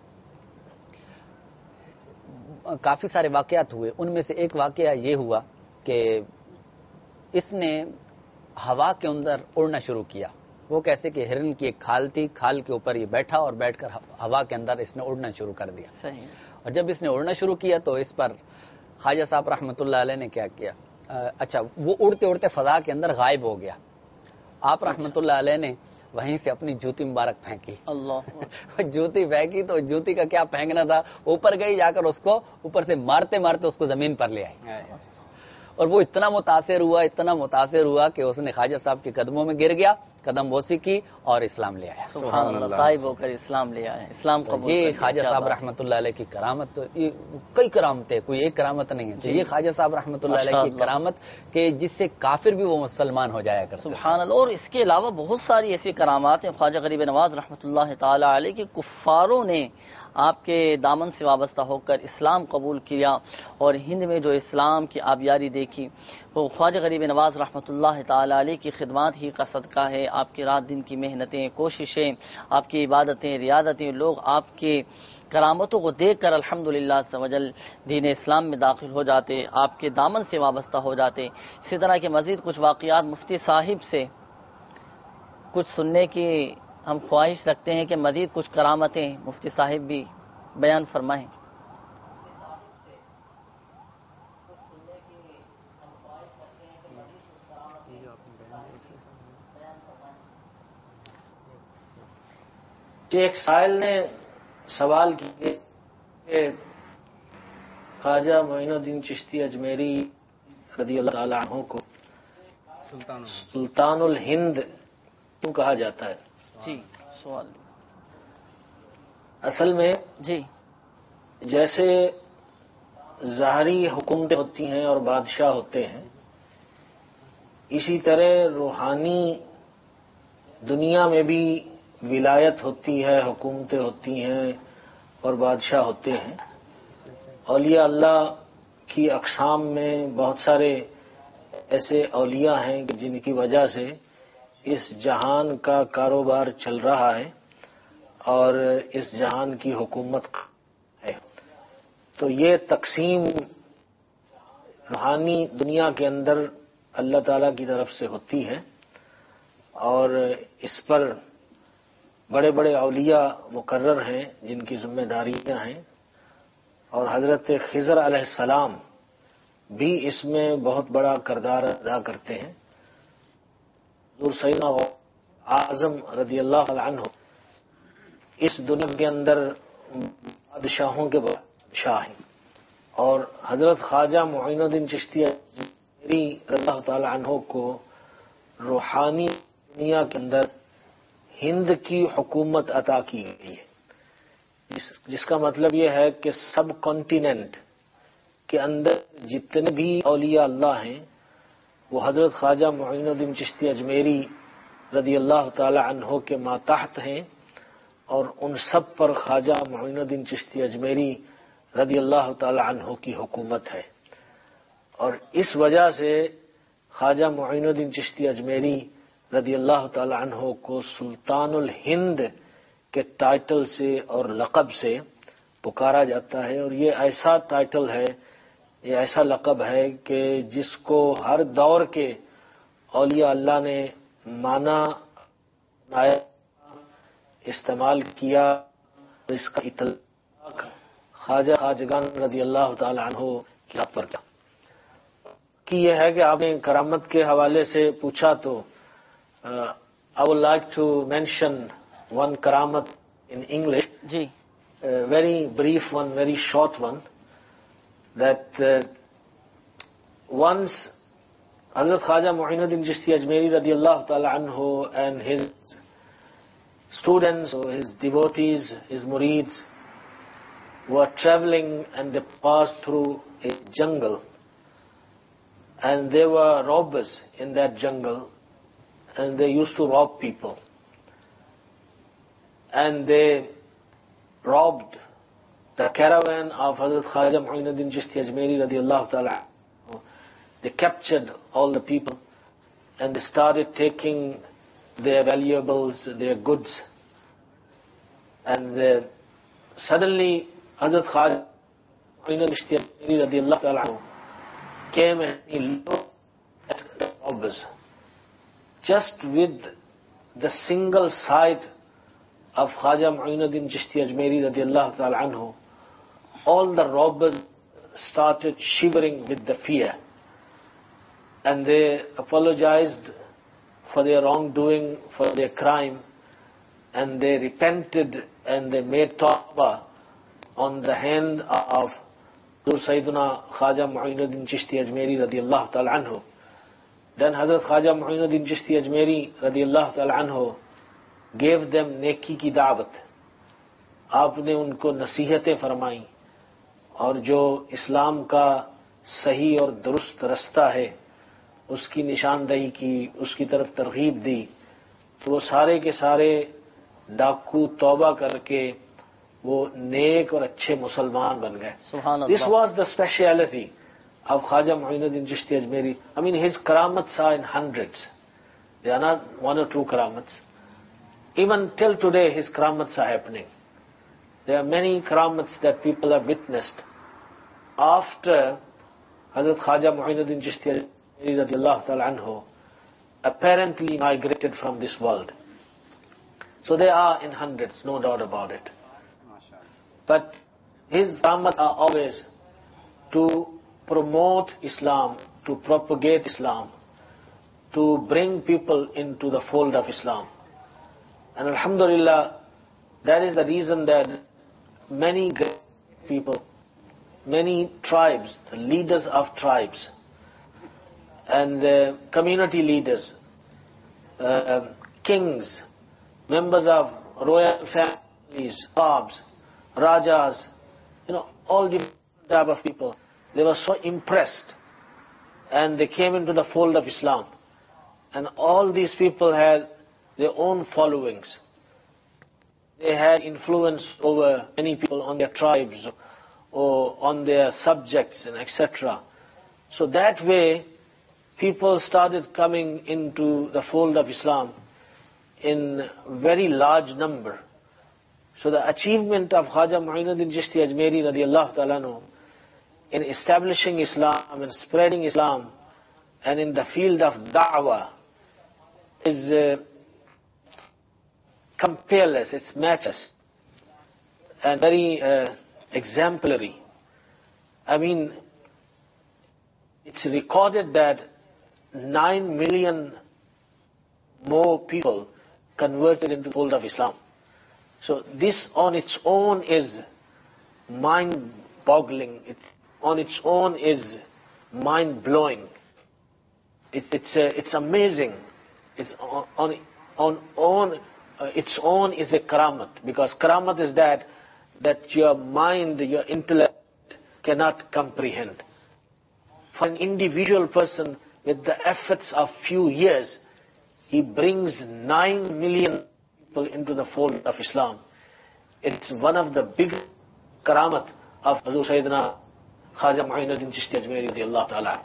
کافی سارے واقعات ہوئے، ان میں سے ایک واقعہ یہ ہوا کہ اس نے ہوا کے اندر اڑنا شروع کیا۔ وہ کیسے کہ ہرن کی ایک کھال تھی، کھال کے اوپر یہ بیٹھا اور بیٹھ کر ہوا کے اندر اس نے اڑنا شروع کر دیا۔ صحیح۔ اور جب اس نے اڑنا شروع کیا تو اس پر خواجہ صاحب رحمۃ اللہ علیہ نے کیا کیا، اچھا وہ اڑتے اڑتے فضا کے اندر غائب ہو گیا۔ آپ رحمۃ اللہ علیہ نے وہیں سے اپنی جوتی مبارک پھینکی۔ اللہ جوتی پھینکی تو جوتی کا کیا پھینکنا تھا، اوپر گئی، جا کر اس کو اوپر سے مارتے مارتے اس کو زمین پر لے آئی۔ اور وہ اتنا متاثر ہوا اتنا متاثر ہوا کہ اس نے خواجہ صاحب کے قدموں میں گر گیا، قدم بوسی کی اور اسلام لے آیا۔ سبحان اللہ، طائب ہو کر اسلام لے آیا، اسلام قبول یہ خواجہ صاحب رحمۃ اللہ علیہ کی کرامت، تو یہ کئی کرامتیں، کوئی ایک کرامت نہیں ہے، تو یہ خواجہ صاحب رحمۃ اللہ علیہ کی کرامت کہ جس سے کافر بھی وہ مسلمان ہو جایا کرتے۔ سبحان اللہ۔ اور اس کے علاوہ بہت ساری ایسی کرامات ہیں خواجہ غریب نواز رحمۃ اللہ تعالی علیہ کے، کفاروں نے آپ کے دامن سے وابستہ ہو کر اسلام قبول کیا اور ہند میں جو اسلام کی آبیاری دیکھی وہ خواجہ غریب نواز رحمۃ اللہ تعالی علیہ کی خدمات ہی کا صدقہ ہے۔ آپ کی رات دن کی محنتیں، کوششیں، آپ کی عبادتیں، ریاضتیں، لوگ آپ کے کرامتوں کو دیکھ کر الحمدللہ سوجل دین اسلام میں داخل ہو جاتے، آپ کے دامن سے وابستہ ہو جاتے۔ اسی طرح کے مزید کچھ واقعات مفتی صاحب سے کچھ سننے کی ہم خواہش رکھتے ہیں کہ مزید کچھ کرامتیں مفتی صاحب بھی بیان فرمائیں۔ ایک سائل نے سوال کیا کہ خواجہ معین الدین چشتی اجمیری رضی اللہ تعالی عنہ کو سلطان الہند کیوں کہا جاتا ہے؟ جی سوال اصل میں جی جیسے ظاہری حکومتیں ہوتی ہیں اور بادشاہ ہوتے ہیں، اسی طرح روحانی دنیا میں بھی ولایت ہوتی ہے، حکومتیں ہوتی ہیں اور بادشاہ ہوتے ہیں۔ اولیاء اللہ کی اقسام میں بہت سارے ایسے اولیاء ہیں جن کی وجہ سے اس جہان کا کاروبار چل رہا ہے اور اس جہان کی حکومت ہے۔ تو یہ تقسیم روحانی دنیا کے اندر اللہ تعالیٰ کی طرف سے ہوتی ہے اور اس پر بڑے بڑے اولیاء مقرر ہیں جن کی ذمہ داریاں ہیں، اور حضرت خضر علیہ السلام بھی اس میں بہت بڑا کردار ادا کرتے ہیں۔ حضور سیدنا اعظم رضی اللہ عنہ اس دنیا کے اندر بادشاہوں کے بادشاہ ہیں، اور حضرت خواجہ معین الدین چشتی رضی اللہ تعالی عنہ کو روحانی دنیا کے اندر ہند کی حکومت عطا کی گئی ہے، جس, جس کا مطلب یہ ہے کہ سب کانٹیننٹ के अंदर जितने भी औलिया अल्लाह हैं वो हजरत ख्वाजा मुईनुद्दीन चिश्ती अजमेरी रदी अल्लाह ताला अन्हो के मातहत हैं और उन सब पर ख्वाजा मुईनुद्दीन चिश्ती अजमेरी रदी अल्लाह ताला अन्हो की हुकूमत है। और इस वजह से ख्वाजा मुईनुद्दीन चिश्ती अजमेरी रदी अल्लाह ताला अन्हो को सुल्तानुल हिंद के टाइटल से और लक़ब से पुकारा जाता है। और ये ऐसा टाइटल है, ये ऐसा लक़ब है कि जिसको हर दौर के औलिया अल्लाह ने माना, इस्तेमाल किया। इसका इतलाक ख्वाजा खाजगान रदी अल्लाह ताला अन्हो की बात पर कि यह है कि आपने करामत के हवाले से पूछा तो I would like to mention one करामत इन इंग्लिश, जी, very brief one, very short one, that once हजरत ख्वाजा मुईनुद्दीन चिश्ती अजमेरी रदी अल्लाह ताला अन्हो and his students or his devotees, his murids, were traveling and they passed through a jungle, and there were robbers in that jungle, and they used to rob people, and they robbed the caravan of Hazrat Khwaja Muinuddin Chishti Ajmeri radiallahu ta'ala. They captured all the people and they started taking their valuables, their goods, and uh, suddenly Hazrat Khwaja Muinuddin Chishti Ajmeri radiallahu ta'ala came and he looked at the robbers. Just with the single sight of Khwaja Muinuddin Chishti Ajmeri radiallahu ta'ala anhu, all the robbers started shivering with the fear, and they apologized for their wrongdoing, for their crime, and they repented and they made tawbah on the hand of Sayyiduna Khwaja Muinuddin Chishti Ajmeri radiallahu ta'ala anhu. Then Hazrat Khwaja Muinuddin Chishti Ajmeri radiallahu ta'ala anhu gave them नेकी की दावत. आपने उनको नसीहतें फरमाई और जो इस्लाम का सही और दुरुस्त रास्ता है उसकी निशानदही की, उसकी तरफ तरगीब दी, तो वो सारे के सारे डाकू तौबा करके वो नेक और अच्छे मुसलमान बन गए. This was the speciality of Khwaja Muinuddin Chishti Ajmeri. I mean, his karamats are in hundreds. They are not one or two karamats. Even till today, his karamats are happening. There are many karamats that people have witnessed after Hazrat Khwaja Muinuddin Chishti Ajmeri radiallahu ta'ala anhu apparently migrated from this world. So they are in hundreds, no doubt about it. But his karamats are always to promote Islam, to propagate Islam, to bring people into the fold of Islam. And alhamdulillah, that is the reason that many great people, many tribes, the leaders of tribes, and uh, community leaders, uh, kings, members of royal families, Babs, Rajas, you know, all different type of people, they were so impressed and they came into the fold of Islam. And all these people had their own followings. They had influence over many people on their tribes or on their subjects and et cetera. So that way, people started coming into the fold of Islam in very large number. So the achievement of Khwaja Muinuddin Chishti Ajmeri radiallahu ta'ala anhu in establishing Islam and spreading Islam and in the field of da'wah is uh, compareless, it's matchless and very uh, exemplary. I mean, it's recorded that nine million more people converted into the fold of Islam. So this on its own is mind-boggling. It on its own is mind-blowing. It's it's uh, it's amazing. It's on on, on own. Uh, its own is a karamat, because karamat is that that your mind, your intellect cannot comprehend. For an individual person, with the efforts of few years, he brings nine million people into the fold of Islam. It's one of the big karamat of Hazrat Sayyidina Khwaja Mu'inuddin Chishti Ajmeri radiyallahu ta'ala.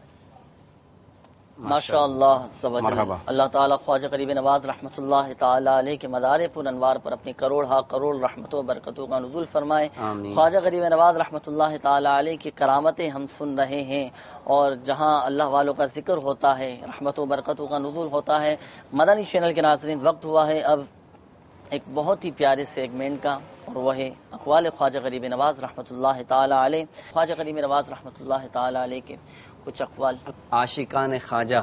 ماشاء اللہ اللہ تعالیٰ خواجہ غریب نواز رحمۃ اللہ تعالیٰ علیہ کے مدار پر انوار پر اپنی کروڑ ہا کروڑ رحمتوں برکتوں کا نزول فرمائے. خواجہ غریب نواز رحمۃ اللہ تعالیٰ علیہ کی کرامتیں ہم سن رہے ہیں، اور جہاں اللہ والوں کا ذکر ہوتا ہے، رحمتوں برکتوں کا نزول ہوتا ہے. مدنی چینل کے ناظرین، وقت ہوا ہے اب ایک بہت ہی پیارے سیگمنٹ کا، اور وہ ہے اقوال خواجہ غریب نواز رحمۃ اللہ تعالیٰ علیہ. خواجہ غریب نواز رحمۃ اللہ تعالیٰ علیہ کے کچھ اقوال عاشقان خواجہ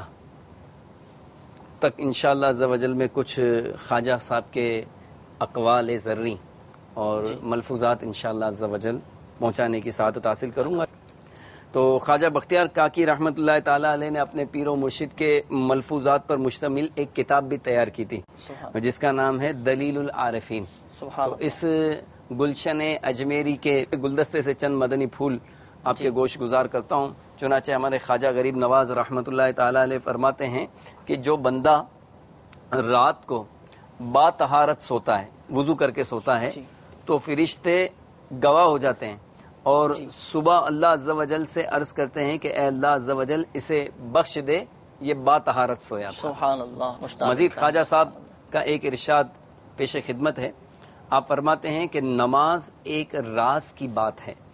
تک انشاءاللہ عز و جل میں کچھ خواجہ صاحب کے اقوال زرعی اور ملفوظات انشاءاللہ عز و جل پہنچانے کی سعادت حاصل کروں گا. تو خواجہ بختیار کاکی رحمۃ اللہ تعالیٰ علیہ نے اپنے پیر و مرشد کے ملفوظات پر مشتمل ایک کتاب بھی تیار کی تھی جس کا نام ہے دلیل العارفین. تو اس گلشن اجمیری کے گلدستے سے چند مدنی پھول آپ کے گوش گزار کرتا ہوں. چنانچہ ہمارے خواجہ غریب نواز رحمۃ اللہ تعالیٰ علیہ فرماتے ہیں کہ جو بندہ رات کو با طہارت سوتا ہے، وضو کر کے سوتا ہے، تو فرشتے گواہ ہو جاتے ہیں اور صبح اللہ عز و جل سے عرض کرتے ہیں کہ اے اللہ عز و جل اسے بخش دے، یہ با طہارت سویا تھا. سبحان اللہ. مزید خواجہ صاحب کا ایک ارشاد پیش خدمت ہے. آپ فرماتے ہیں کہ نماز ایک راز کی بات ہے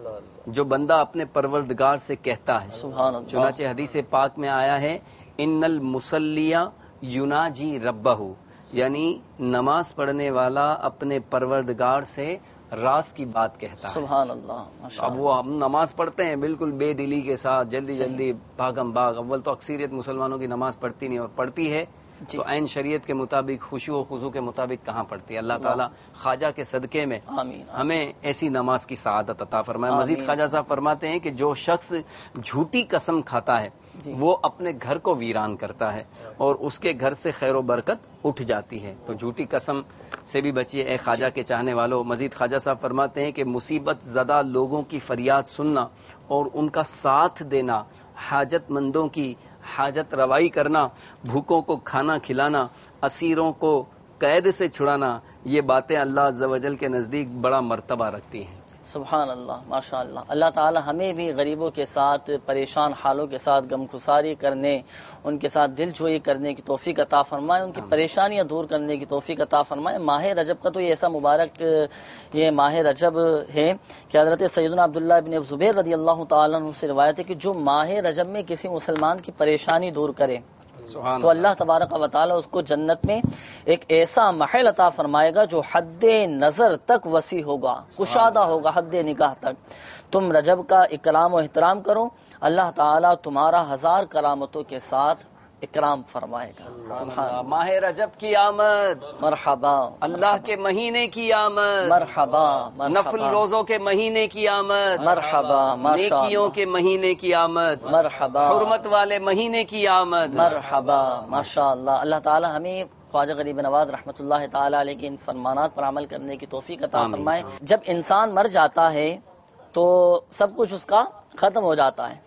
جو بندہ اپنے پروردگار سے کہتا ہے. سبحان اللہ. چنانچہ حدیث پاک میں آیا ہے ان المصلیہ یناجی ربہ، یعنی نماز پڑھنے والا اپنے پروردگار سے راز کی بات کہتا ہے. سبحان اللہ. اب وہ ہم نماز پڑھتے ہیں بالکل بے دلی کے ساتھ، جلدی جلدی بھاگم بھاگ. اول تو اکثریت مسلمانوں کی نماز پڑھتی نہیں، اور پڑھتی ہے تو عین شریعت کے مطابق، خشوع و خضوع کے مطابق کہاں پڑھتی ہے. اللہ تعالیٰ خواجہ کے صدقے میں ہمیں ایسی نماز کی سعادت عطا فرمائے. مزید خواجہ صاحب فرماتے ہیں کہ جو شخص جھوٹی قسم کھاتا ہے وہ اپنے گھر کو ویران کرتا ہے اور اس کے گھر سے خیر و برکت اٹھ جاتی ہے. تو جھوٹی قسم سے بھی بچیے اے خواجہ کے چاہنے والوں. مزید خواجہ صاحب فرماتے ہیں کہ مصیبت زدہ لوگوں کی فریاد سننا اور ان کا ساتھ دینا، حاجت مندوں کی حاجت روائی کرنا، بھوکوں کو کھانا کھلانا، اسیروں کو قید سے چھڑانا، یہ باتیں اللہ عز و جل کے نزدیک بڑا مرتبہ رکھتی ہیں. سبحان اللہ. ماشاء اللہ. اللہ تعالی ہمیں بھی غریبوں کے ساتھ، پریشان حالوں کے ساتھ غمگساری کرنے، ان کے ساتھ دل جوئی کرنے کی توفیق عطا فرمائے، ان کی پریشانیاں دور کرنے کی توفیق عطا فرمائے. ماہ رجب کا تو یہ ایسا مبارک یہ ماہ رجب ہے کہ حضرت سیدنا عبداللہ بن زبیر رضی اللہ تعالیٰ عنہ سے روایت ہے کہ جو ماہ رجب میں کسی مسلمان کی پریشانی دور کرے تو اللہ تبارک و تعالیٰ اس کو جنت میں ایک ایسا محل عطا فرمائے گا جو حد نظر تک وسیع ہوگا، کشادہ ہوگا حد نگاہ تک. تم رجب کا اکرام و احترام کرو، اللہ تعالیٰ تمہارا ہزار کرامتوں کے ساتھ اکرام فرمائے گا. سبحان. ماہ رجب کی آمد مرحبا، اللہ کے مہینے کی آمد مرحبا، نفل روزوں کے مہینے کی آمد مرحبا، نیکیوں کے مہینے کی آمد مرحبا، حرمت والے مہینے کی آمد مرحبا. ماشاء اللہ. اللہ تعالی ہمیں خواجہ غریب نواز رحمۃ اللہ تعالی علیہ کے ان فرمانات پر عمل کرنے کی توفیق عطا فرمائے. جب انسان مر جاتا ہے تو سب کچھ اس کا ختم ہو جاتا ہے.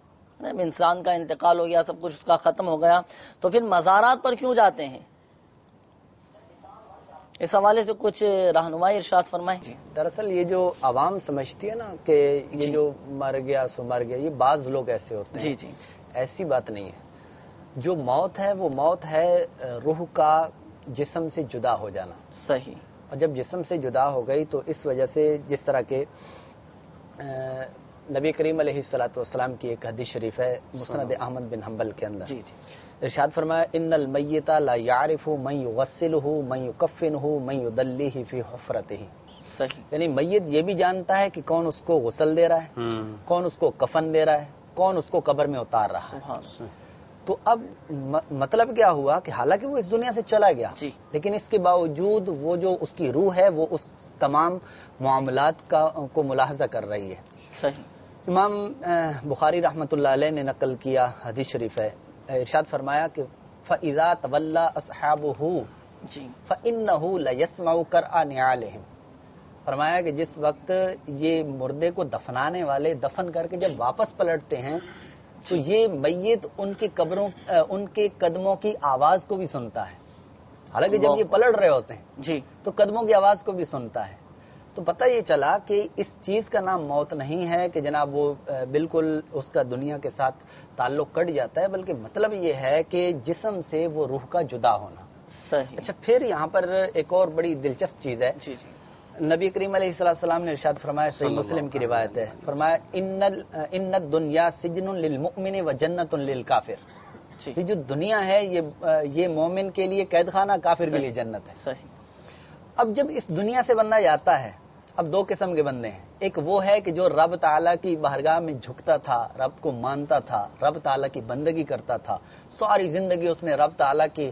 انسان کا انتقال ہو گیا، سب کچھ اس کا ختم ہو گیا، تو پھر مزارات پر کیوں جاتے ہیں؟ اس حوالے سے کچھ رہنمائی ارشاد فرمائیں. دراصل یہ جو عوام سمجھتی ہے نا کہ یہ جو مر گیا سو مر گیا، یہ بعض لوگ ایسے ہوتے ہیں. جی جی ایسی بات نہیں ہے. جو موت ہے وہ موت ہے روح کا جسم سے جدا ہو جانا. صحیح. اور جب جسم سے جدا ہو گئی تو اس وجہ سے جس طرح کے نبی کریم علیہ الصلوۃ والسلام کی ایک حدیث شریف ہے مسند احمد بن حنبل کے اندر، جی جی ارشاد فرمایا ان المیت لا یعرف من یغسلہ من یکفنہ من یدلیہ فی حفرتہ. صحیح. یعنی میت یہ بھی جانتا ہے کہ کون اس کو غسل دے رہا ہے، کون اس کو کفن دے رہا ہے، کون اس کو قبر میں اتار رہا ہے. تو اب مطلب کیا ہوا کہ حالانکہ وہ اس دنیا سے چلا گیا، جی، لیکن اس کے باوجود وہ جو اس کی روح ہے وہ اس تمام معاملات کا کو ملاحظہ کر رہی ہے. صحیح. امام بخاری رحمۃ اللہ علیہ نے نقل کیا حدیث شریف ہے، ارشاد فرمایا کہ فَإِذَا تَوَلَّى أَصْحَابُهُ فَإِنَّهُ لَيَسْمَعُ قَرْعَ نِعَالِهِمْ. فرمایا کہ جس وقت یہ مردے کو دفنانے والے دفن کر کے جب واپس پلٹتے ہیں تو یہ میت ان کی قبروں ان کے قدموں کی آواز کو بھی سنتا ہے، حالانکہ جب یہ پلٹ رہے ہوتے ہیں جی تو قدموں کی آواز کو بھی سنتا ہے. تو پتہ یہ چلا کہ اس چیز کا نام موت نہیں ہے کہ جناب وہ بالکل اس کا دنیا کے ساتھ تعلق کٹ جاتا ہے، بلکہ مطلب یہ ہے کہ جسم سے وہ روح کا جدا ہونا. صحیح. اچھا پھر یہاں پر ایک اور بڑی دلچسپ چیز ہے. جی جی نبی کریم علیہ السلام نے ارشاد فرمایا، صحیح مسلم کی روایت ہے، فرمایا ان الدنیا سجن للمؤمن و جنت للکافر. یہ جو دنیا ہے یہ یہ مومن کے لیے قید خانہ، کافر کے لیے جنت ہے. صحیح. اب جب اس دنیا سے بندہ جاتا ہے، اب دو قسم کے بندے ہیں. ایک وہ ہے کہ جو رب تعالیٰ کی بارگاہ میں جھکتا تھا، رب کو مانتا تھا، رب تعالیٰ کی بندگی کرتا تھا، ساری زندگی اس نے رب تعالیٰ کی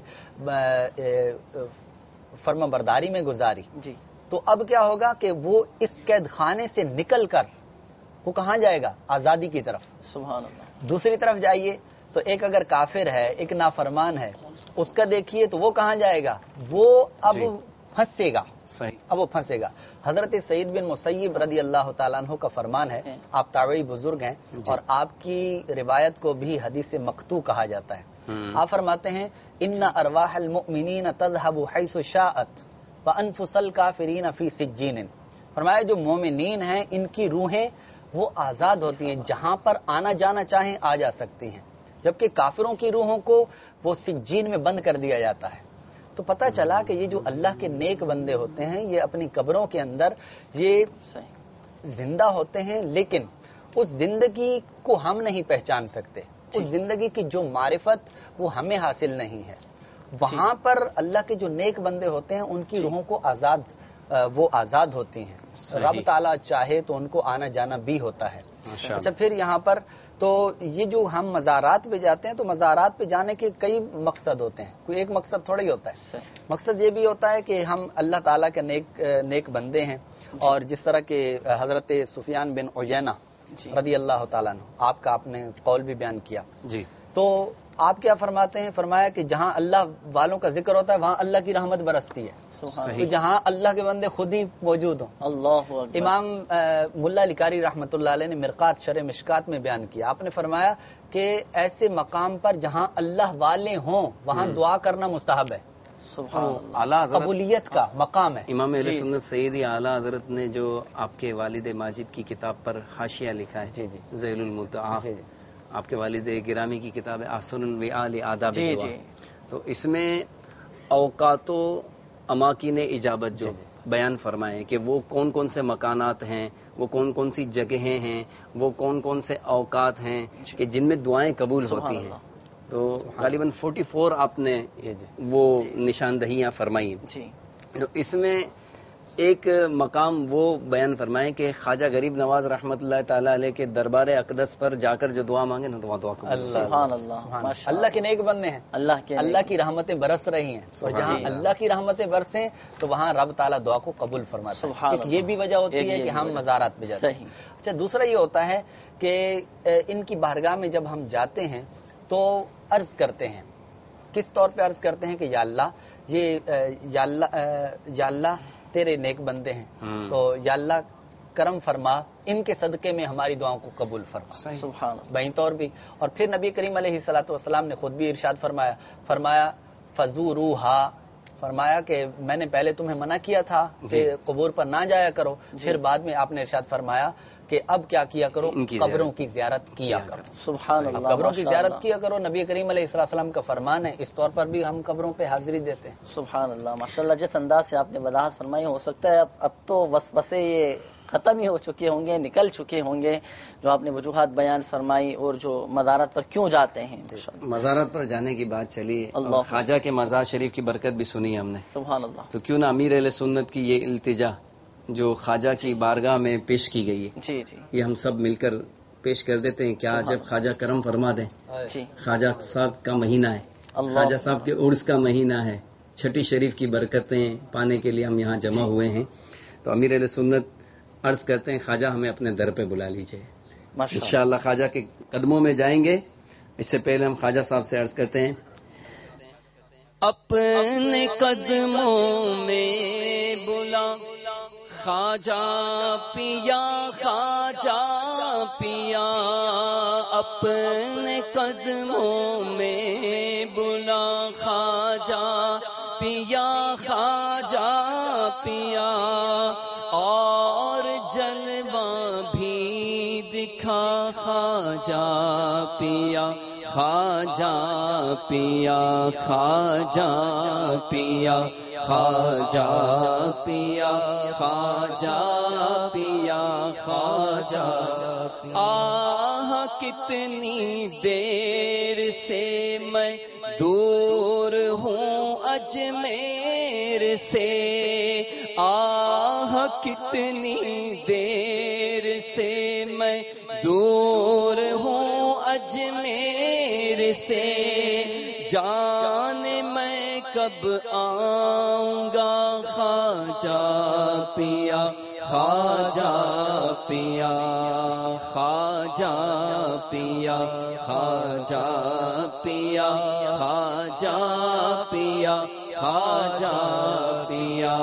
فرما برداری میں گزاری. جی. تو اب کیا ہوگا کہ وہ اس قید خانے سے نکل کر وہ کہاں جائے گا؟ آزادی کی طرف. سبحان اللہ. دوسری طرف جائیے تو ایک اگر کافر ہے، ایک نافرمان ہے، اس کا دیکھیے تو وہ کہاں جائے گا؟ وہ اب پھنسے گا. صحیح. اب وہ پھنسے گا. حضرت سعید بن مسیب رضی اللہ تعالیٰ عنہ کا فرمان ہے، آپ تابعی بزرگ ہیں اور آپ کی روایت کو بھی حدیث مقطوع کہا جاتا ہے. آپ فرماتے ہیں ان ارواح المؤمنین تذهب حيث شاءت وانفس الکافرین فی سجین. فرمایا جو مومنین ہیں ان کی روحیں وہ آزاد ہوتی ہیں، جہاں پر آنا جانا چاہیں آ جا سکتی ہیں، جبکہ کافروں کی روحوں کو وہ سجین میں بند کر دیا جاتا ہے. تو پتہ چلا کہ یہ جو اللہ کے نیک بندے ہوتے ہیں یہ اپنی قبروں کے اندر یہ زندہ ہوتے ہیں، لیکن اس زندگی کو ہم نہیں پہچان سکتے. اس زندگی کی جو معرفت وہ ہمیں حاصل نہیں ہے. وہاں پر اللہ کے جو نیک بندے ہوتے ہیں ان کی روحوں کو آزاد وہ آزاد ہوتی ہیں. رب تعالیٰ چاہے تو ان کو آنا جانا بھی ہوتا ہے. اچھا پھر یہاں پر تو یہ جو ہم مزارات پہ جاتے ہیں تو مزارات پہ جانے کے کئی مقصد ہوتے ہیں، کوئی ایک مقصد تھوڑا ہی ہوتا ہے. مقصد یہ بھی ہوتا ہے کہ ہم اللہ تعالیٰ کے نیک نیک بندے ہیں، اور جس طرح کہ حضرت سفیان بن عیینہ رضی اللہ تعالیٰ عنہ آپ کا آپ نے قول بھی بیان کیا. جی. تو آپ کیا فرماتے ہیں؟ فرمایا کہ جہاں اللہ والوں کا ذکر ہوتا ہے وہاں اللہ کی رحمت برستی ہے. تو جہاں اللہ کے بندے خود ہی موجود ہوں. اللہ اکبر. امام ملا لکاری رحمۃ اللہ علیہ نے مرقات شرح مشکات میں بیان کیا، آپ نے فرمایا کہ ایسے مقام پر جہاں اللہ والے ہوں وہاں دعا کرنا مستحب ہے. قبولیت کا مقام ہے. امام اہل سنت سیدی اعلیٰ حضرت نے جو آپ کے والد ماجد کی کتاب پر حاشیہ لکھا ہے، جی جی ذیل المتع، آپ کے والد گرامی کی کتاب ہے احسن الوئال آداب الدعاء، تو اس میں اوقات و اماکن اجابت جو بیان فرمائے کہ وہ کون کون سے مکانات ہیں، وہ کون کون سی جگہیں ہیں، وہ کون کون سے اوقات ہیں کہ جن میں دعائیں قبول ہوتی ہیں. تو غالباً فورٹی فور آپ نے وہ نشاندہیاں فرمائی. تو اس میں ایک مقام وہ بیان فرمائے کہ خواجہ غریب نواز رحمۃ اللہ تعالیٰ علیہ کے دربار اقدس پر جا کر جو دعا مانگے نا تو وہاں دعا قبول. سبحان اللہ. اللہ کے نیک بندے ہیں، اللہ کے اللہ کی رحمتیں برس رہی ہیں، اور جہاں اللہ کی رحمتیں برسیں تو وہاں رب تعالیٰ دعا کو قبول فرماتا ہے. یہ بھی وجہ ہوتی ہے کہ ہم مزارات پہ جاتے ہیں. اچھا دوسرا یہ ہوتا ہے کہ ان کی بارگاہ میں جب ہم جاتے ہیں تو عرض کرتے ہیں. کس طور پہ عرض کرتے ہیں کہ یا اللہ یہ یا اللہ یا اللہ تیرے نیک بندے ہیں، تو یا اللہ کرم فرما، ان کے صدقے میں ہماری دعاؤں کو قبول فرما. سبحان اللہ. بہن طور بھی. اور پھر نبی کریم علیہ الصلوۃ والسلام نے خود بھی ارشاد فرمایا فرمایا فزوروہا، فرمایا کہ میں نے پہلے تمہیں منع کیا تھا کہ قبور پر نہ جایا کرو، پھر بعد میں آپ نے ارشاد فرمایا کہ اب کیا کیا کرو؟ قبروں کی زیارت کیا کرو. سبحان اللہ. قبروں کی زیارت کیا کرو. نبی کریم علیہ السلام کا فرمان ہے، اس طور پر بھی ہم قبروں پہ حاضری دیتے ہیں. سبحان اللہ. ماشاءاللہ جس انداز سے آپ نے وضاحت فرمائی، ہو سکتا ہے اب اب تو وسوسے یہ ختم ہی ہو چکے ہوں گے، نکل چکے ہوں گے جو آپ نے وجوہات بیان فرمائی، اور جو مزارات پر کیوں جاتے ہیں. مزارات پر جانے کی بات چلی، خواجہ کے مزار شریف کی برکت بھی سنی ہم نے. سبحان اللہ. تو کیوں نہ امیر اہل سنت کی یہ التجا جو خواجہ کی بارگاہ میں پیش کی گئی ہے، جی جی یہ ہم سب مل کر پیش کر دیتے ہیں. کیا جب خواجہ کرم فرما دیں. خواجہ صاحب کا مہینہ ہے، خواجہ صاحب کے عرس کا مہینہ ہے، چھٹی شریف کی برکتیں پانے کے لیے ہم یہاں جمع ہوئے ہیں. تو امیر اہل سنت عرض کرتے ہیں خواجہ ہمیں اپنے در پہ بلا لیجئے. انشاءاللہ خواجہ کے قدموں میں جائیں گے. اس سے پہلے ہم خواجہ صاحب سے عرض کرتے ہیں اپنے قدموں میں بلا خواجہ پیا خواجہ پیا اپنے قدموں میں بلا خواجہ پیا خواجہ پیا اور جلوہ بھی دکھا خواجہ پیا خواجہ پیا خواجہ پیا خواجہ پیا خواجہ پیا خواجہ آہ کتنی دیر سے میں دور ہوں اجمیر سے آہ کتنی دیر سے میں دور ہوں اجمیر سے جان میں کب آؤں گا خواجہ پیا خواجہ پیا خواجہ پیا خواجہ پیا خواجہ پیا خواجہ پیا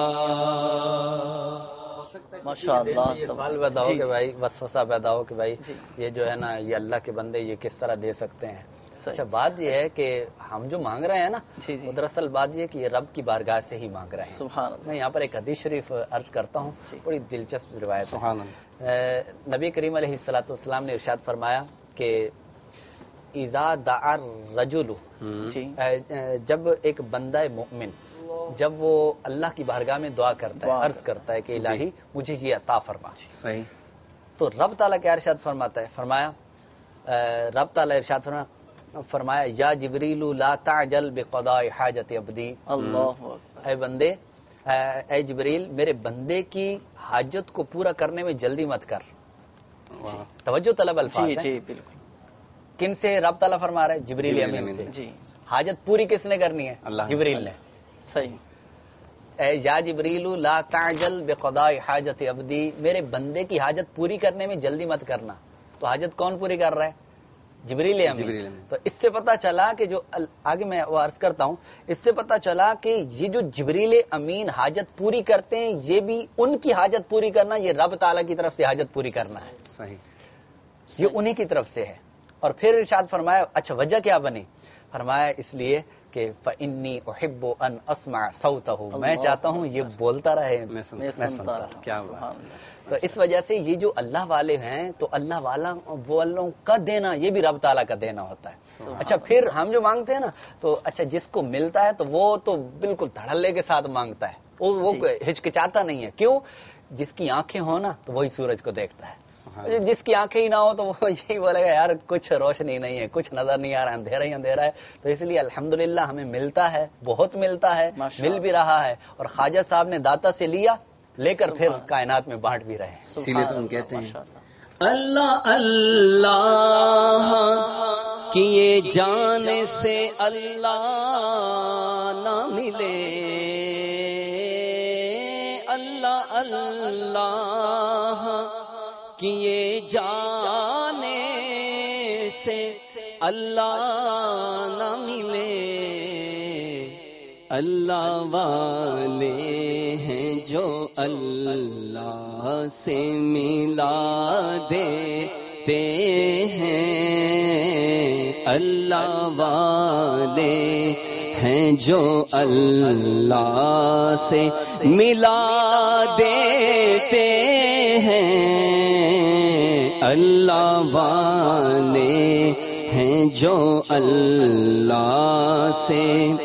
ماشاء اللہ سوال پیدا ہو کہ بھائی وسوسہ پیدا ہو کہ بھائی یہ جو ہے نا یہ اللہ کے بندے یہ کس طرح دے سکتے ہیں. اچھا بات یہ ہے کہ ہم جو مانگ رہے ہیں نا وہ دراصل بات یہ ہے کہ یہ رب کی بارگاہ سے ہی مانگ رہے ہیں. سبحان اللہ. میں یہاں پر ایک حدیث شریف عرض کرتا ہوں, بڑی دلچسپ روایت. سبحان اللہ. نبی کریم علیہ الصلوۃ والسلام نے ارشاد فرمایا کہ اذا دعا الرجل, جب ایک بندہ مومن جب وہ اللہ کی بارگاہ میں دعا کرتا ہے, عرض کرتا ہے کہ الہی مجھے یہ عطا فرما, صحیح, تو رب تعالیٰ کیا ارشاد فرماتا ہے, فرمایا رب تعالیٰ ارشاد فرمایا فرمایا یا جبریل لا تعجل بقضاء حاجت عبدی. اللہ, اے بندے اے جبریل میرے بندے کی حاجت کو پورا کرنے میں جلدی مت کر. توجہ طلب الفاظ ہیں. جی بالکل. کن سے رب تعالیٰ فرما رہا ہے؟ جبریل امین سے. جی, حاجت پوری کس نے کرنی ہے؟ جبریل نے. صحیح. اے یا جبریل لا تعجل بقضاء حاجت عبدی, میرے بندے کی حاجت پوری کرنے میں جلدی مت کرنا. تو حاجت کون پوری کر رہا ہے؟ جبریل امین. تو اس سے پتا چلا کہ جو آگے میں وہ عرض کرتا ہوں, اس سے پتا چلا کہ یہ جو جبریل امین حاجت پوری کرتے ہیں یہ بھی ان کی حاجت پوری کرنا, یہ رب تعالیٰ کی طرف سے حاجت پوری کرنا ہے. صحیح, یہ انہی کی طرف سے ہے. اور پھر ارشاد فرمایا اچھا وجہ کیا بنی؟ فرمایا اس لیے کہ فإنی احب ان اسمع صوتہ, میں چاہتا ہوں یہ بولتا رہے, میں سنتا رہا. کیا بات. تو اس وجہ سے یہ جو اللہ والے ہیں تو اللہ والا والوں کا دینا یہ بھی رب تعالیٰ کا دینا ہوتا ہے. اچھا پھر ہم جو مانگتے ہیں نا تو اچھا جس کو ملتا ہے تو وہ تو بالکل دھڑلے کے ساتھ مانگتا ہے, وہ ہچکچاتا نہیں ہے. کیوں؟ جس کی آنکھیں ہو نا تو وہی سورج کو دیکھتا ہے, جس کی آنکھیں ہی نہ ہو تو وہ یہی بولے گا یار کچھ روشنی نہیں ہے, کچھ نظر نہیں آ رہا, اندھیرا ہی اندھیرا ہے. تو اس لیے الحمدللہ ہمیں ملتا ہے, بہت ملتا ہے, مل بھی رہا ہے, اور خواجہ صاحب نے داتا سے لیا, لے کر پھر کائنات میں بانٹ بھی رہے ہیں. اسی لیے تو ہم کہتے ہیں اللہ اللہ کیے جانے سے اللہ نہ ملے, اللہ اللہ کیے جانے سے اللہ نہ ملے, اللہ والے ہیں جو اللہ سے ملا دیتے ہیں, اللہ والے ہیں جو اللہ سے ملا دیتے ہیں, اللہ والے ہیں جو اللہ سے.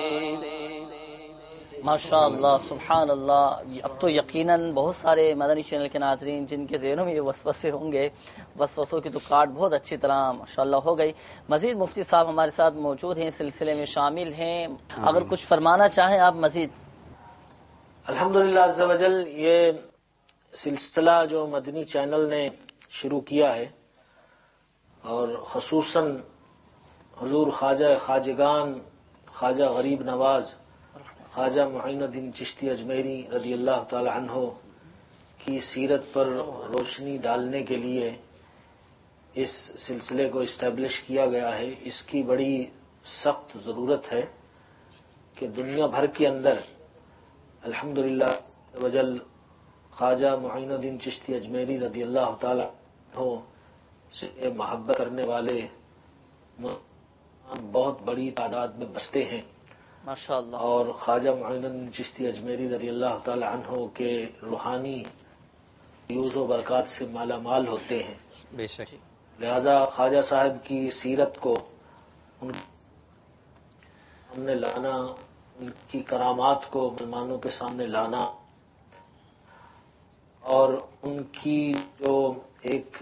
ماشاء اللہ سبحان اللہ. اب تو یقیناً بہت سارے مدنی چینل کے ناظرین جن کے ذہنوں میں یہ وسوسے ہوں گے, وسوسوں کی تو کاٹ بہت اچھی طرح ماشاءاللہ ہو گئی. مزید مفتی صاحب ہمارے ساتھ موجود ہیں, سلسلے میں شامل ہیں, اگر کچھ فرمانا چاہیں آپ مزید. الحمدللہ عز و جل یہ سلسلہ جو مدنی چینل نے شروع کیا ہے اور خصوصاً حضور خواجہ خواجگان خواجہ غریب نواز خواجہ معین الدین چشتی اجمیری رضی اللہ تعالی عنہ کی سیرت پر روشنی ڈالنے کے لیے اس سلسلے کو اسٹیبلش کیا گیا ہے. اس کی بڑی سخت ضرورت ہے کہ دنیا بھر کے اندر الحمدللہ وجل خواجہ معین الدین چشتی اجمیری رضی اللہ تعالی عنہ سے محبت کرنے والے بہت بڑی تعداد میں بستے ہیں ماشاءاللہ، اور خواجہ معین الدین چشتی اجمیری رضی اللہ تعالی عنہ کے روحانی فیوز و برکات سے مالا مال ہوتے ہیں. بے شک. لہذا خواجہ صاحب کی سیرت کو ان سامنے لانا، ان کی کرامات کو مسلمانوں کے سامنے لانا اور ان کی جو ایک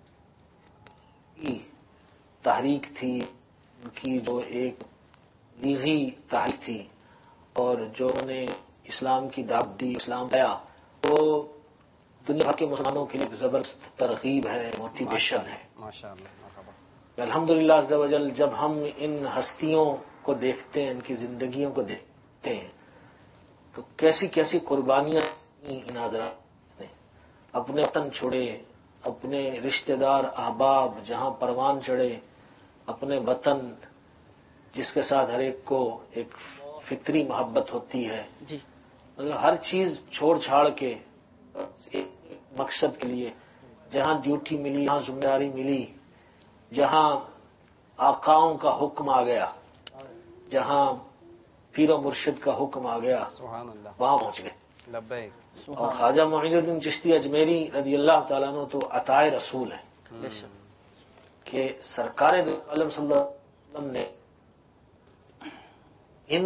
تحریک تھی، ان کی جو ایک دیغی تحریک تھی اور جو انہیں اسلام کی دعوت دی، اسلام دیا، وہ دنیا بھر کے مسلمانوں کے لیے ایک زبردست ترغیب ہے، موٹیویشن ہے. الحمدللہ عز و جل جب ہم ان ہستیوں کو دیکھتے ہیں، ان کی زندگیوں کو دیکھتے ہیں تو کیسی کیسی قربانیاں ان حضرات نے اپنے وطن چھوڑے، اپنے رشتہ دار احباب جہاں پروان چڑھے، اپنے وطن جس کے ساتھ ہر ایک کو ایک فطری محبت ہوتی ہے، جی مطلب ہر چیز چھوڑ چھاڑ کے ایک مقصد کے لیے، جہاں ڈیوٹی ملی، جہاں ذمہ داری ملی، جہاں آقاؤں کا حکم آ گیا، جہاں پیر و مرشد کا حکم آ گیا، وہاں پہنچ گئے. لبیک. اور خواجہ معین الدین چشتی اجمیری رضی اللہ تعالیٰ عنہ تو عطائے رسول ہیں کہ سرکار دو عالم صلی اللہ علیہ وسلم نے ان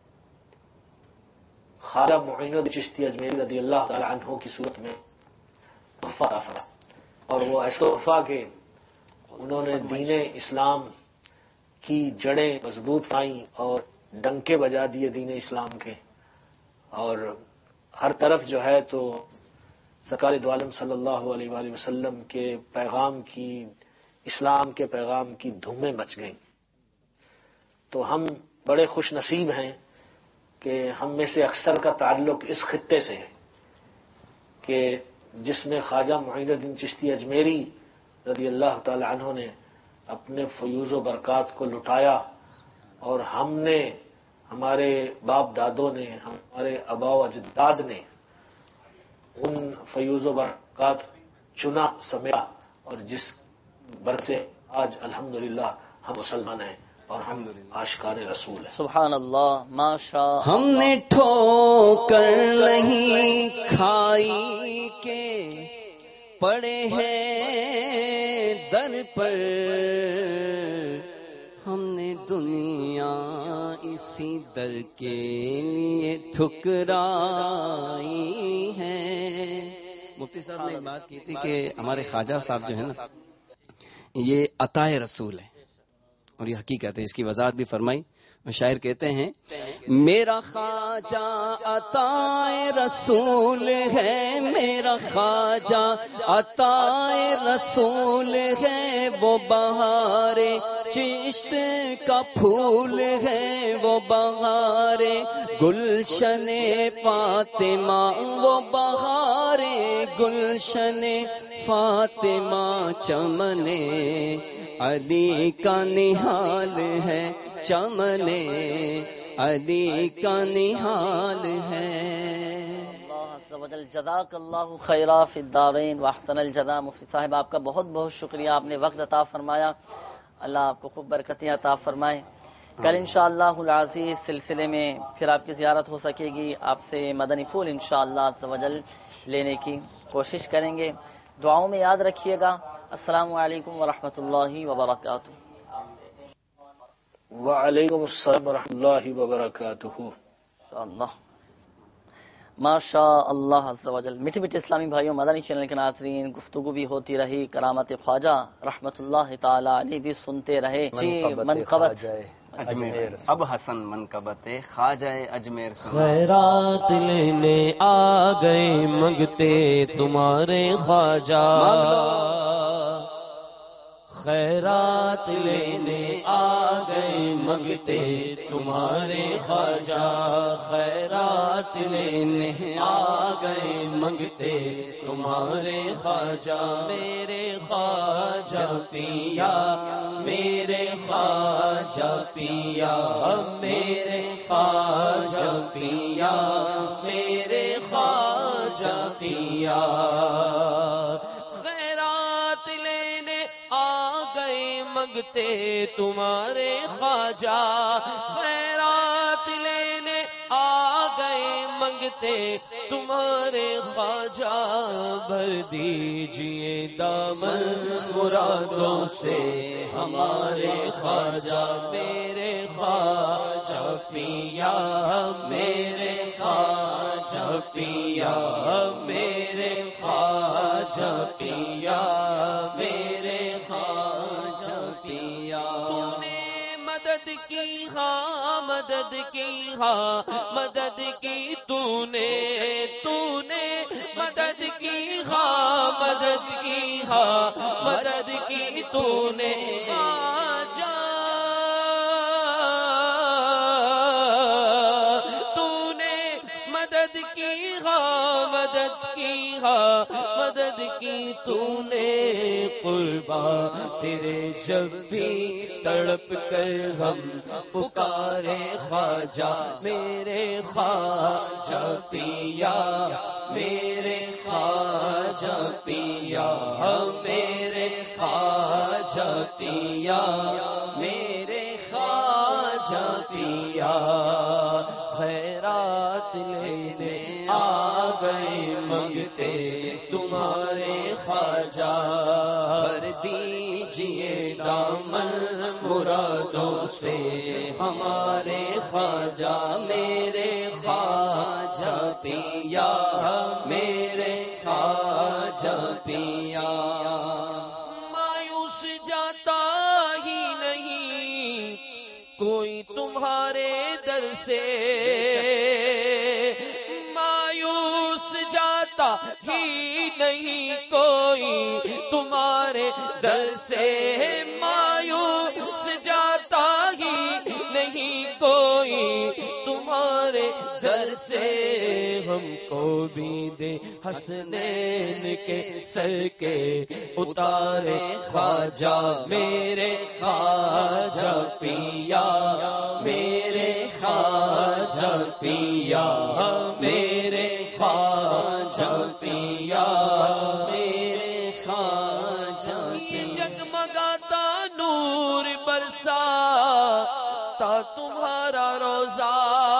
خواجہ معین الدین چشتی اجمیری رضی اللہ تعالیٰ عنہ کی صورت میں تحفہ فرمایا، اور وہ ایسا تحفہ کہ انہوں نے دین اسلام کی جڑیں مضبوط پائیں اور ڈنکے بجا دیے دین اسلام کے، اور ہر طرف جو ہے تو سرکار دو عالم صلی اللہ علیہ وآلہ وسلم کے پیغام کی، اسلام کے پیغام کی دھومیں مچ گئیں. تو ہم بڑے خوش نصیب ہیں کہ ہم میں سے اکثر کا تعلق اس خطے سے ہے کہ جس میں خواجہ معین الدین چشتی اجمیری رضی اللہ تعالی عنہ نے اپنے فیوز و برکات کو لٹایا، اور ہم نے، ہمارے باپ دادوں نے، ہمارے آباء و اجداد نے ان فیوز و برکات چنا سمیٹا، اور جس برکت سے آج الحمدللہ ہم مسلمان ہیں اور ہم عاشقان رسول ہیں. سبحان اللہ، ماشاء. ہم نے ٹھوکر نہیں کھائی کے پڑے ہیں در پر، ہم نے دنیا اسی در کے لیے ٹھکرائی ہے. مفتی صاحب نے ایک بات کی تھی کہ ہمارے خواجہ صاحب جو ہے نا یہ عطائے رسول ہے، اور یہ حقیقت ہے. اس کی وضاحت بھی فرمائی. شاعر کہتے ہیں میرا خواجہ عطائے رسول ہے، میرا خواجہ عطائے رسول ہے، وہ بہار چشت کا پھول ہے، وہ بہار گلشن فاطمہ، وہ بہار گلشن فاطمہ، چمن علی کا نہال ہے، چمن علی کا نہال ہے. جزاک اللہ خیرا فی الدارین واحسن الجزا. مفتی صاحب آپ کا بہت بہت شکریہ، آپ نے وقت عطا فرمایا، اللہ آپ کو خوب برکتیں عطا فرمائے. کل انشاءاللہ العزیز اس سلسلے میں پھر آپ کی زیارت ہو سکے گی، آپ سے مدنی پھول انشاءاللہ عز و جل لینے کی کوشش کریں گے. دعاؤں میں یاد رکھیے گا. السلام علیکم ورحمۃ اللہ وبرکاتہ. وعلیکم السلام ورحمۃ اللہ وبرکاتہ. اللہ ماشاء اللہ عز و جل. میٹھے میٹھے اسلامی بھائیوں، مدنی چینل کے ناظرین، گفتگو بھی ہوتی رہی، کرامت خواجہ رحمت اللہ تعالی علیہ بھی سنتے رہے. جی منقبت اجمیر. اب حسن منقبت خواجہ اجمیر. خیرات لینے آ گئے منگتے تمہارے خواجہ، خیرات لینے آ گئے منگتے تمہارے خواجہ، خیرات لینے آ گئے منگتے تمہارے خواجہ. میرے خواجہ پیا، میرے خواجہ پیا، میرے خواجہ پیا، میرے خواجہ پیا، خیرات لینے آ گئے منگتے تمہارے خواجہ، خیرات لینے آ گئے منگتے تمہارے خواجہ، بھر دیجئے دامن مرادوں سے ہمارے خواجہ، میرے خواجہ پیا، میرے خواجہ پیا، میرے خواجہ پیا، میرے خواجہ پیا، تو نے مدد کی ہاں مدد کی ہاں مدد کی تو نے، تو نے مدد کی ہاں مدد کی ہاں مدد کی تو نے، خواجہ تو نے مدد کی ہاں مدد کی ہاں مدد کی تو نے، قربا تیرے جب بھی تڑپ کر ہم پکارے خواجہ، میرے خواجہ پیا، میرے خواجہ پیا، میرے خواجہ پیا، میرے خواجہ پیا، خیرات لینے آ گئے منگتے تمہارے خواجہ، بھر دیجئے دامن مرادوں سے ہمارے خواجہ، میرے خواجہ پیا، میرے خواجہ پیا، مایوس جاتا ہی نہیں کوئی تمہارے در سے، مایوس جاتا ہی نہیں کوئی تمہارے در سے، مایوس جاتا ہی نہیں کوئی تمہارے در سے، ہم کو بھی دے حسنین کے سر کے اتارے خواجہ، میرے خواجہ پیا، میرے خواجہ پیا، میرے خواجہ پیا، میرے خواجہ پیا، جگمگاتا نور برسا تا تمہارا روزہ،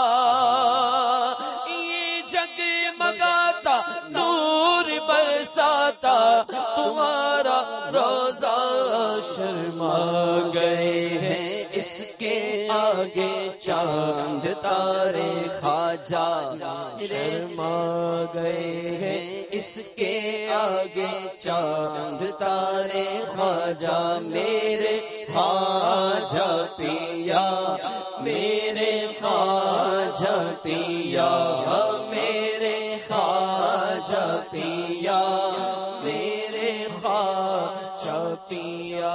یہ جگمگاتا نور برساتا تمہارا روزہ، شرما گئے ہیں اس کے آگے چاند تارے خواجہ، شرما گئے ہیں اس کے آگے چاند تارے خواجہ، میرے خواجہ پیا، میرے خواجہ پیا، میرے خواجہ پیا، میرے خواجہ پیا،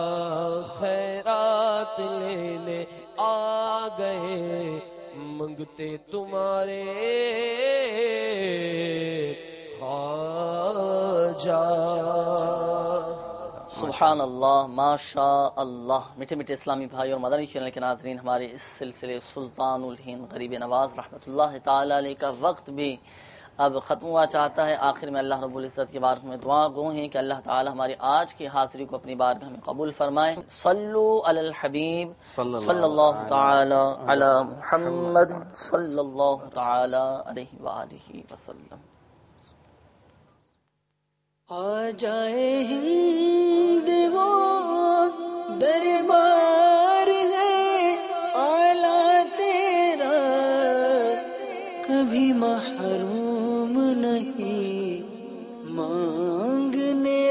خیرات لینے آ گئے منگتے تمہارے خواجہ۔ سبحان اللہ، ماشاء اللہ۔ میٹھے میٹھے اسلامی بھائی اور مدنی چینل کے ناظرین، ہمارے اس سلسلے سلطان الہند غریب نواز رحمۃ اللہ تعالی علیہ کا وقت بھی اب ختم ہوا چاہتا ہے۔ آخر میں اللہ رب العزت کے بارے میں دعا گو ہیں کہ اللہ تعالی ہماری آج کی حاضری کو اپنی بارگاہ میں قبول فرمائے۔ صلو علی الحبیب صلی اللہ تعالی علی محمد صلی اللہ تعالی علیہ وآلہ وسلم۔ آ جائے ہند وہ دربار ہے اعلیٰ تیرا، کبھی محروم نہیں مانگنے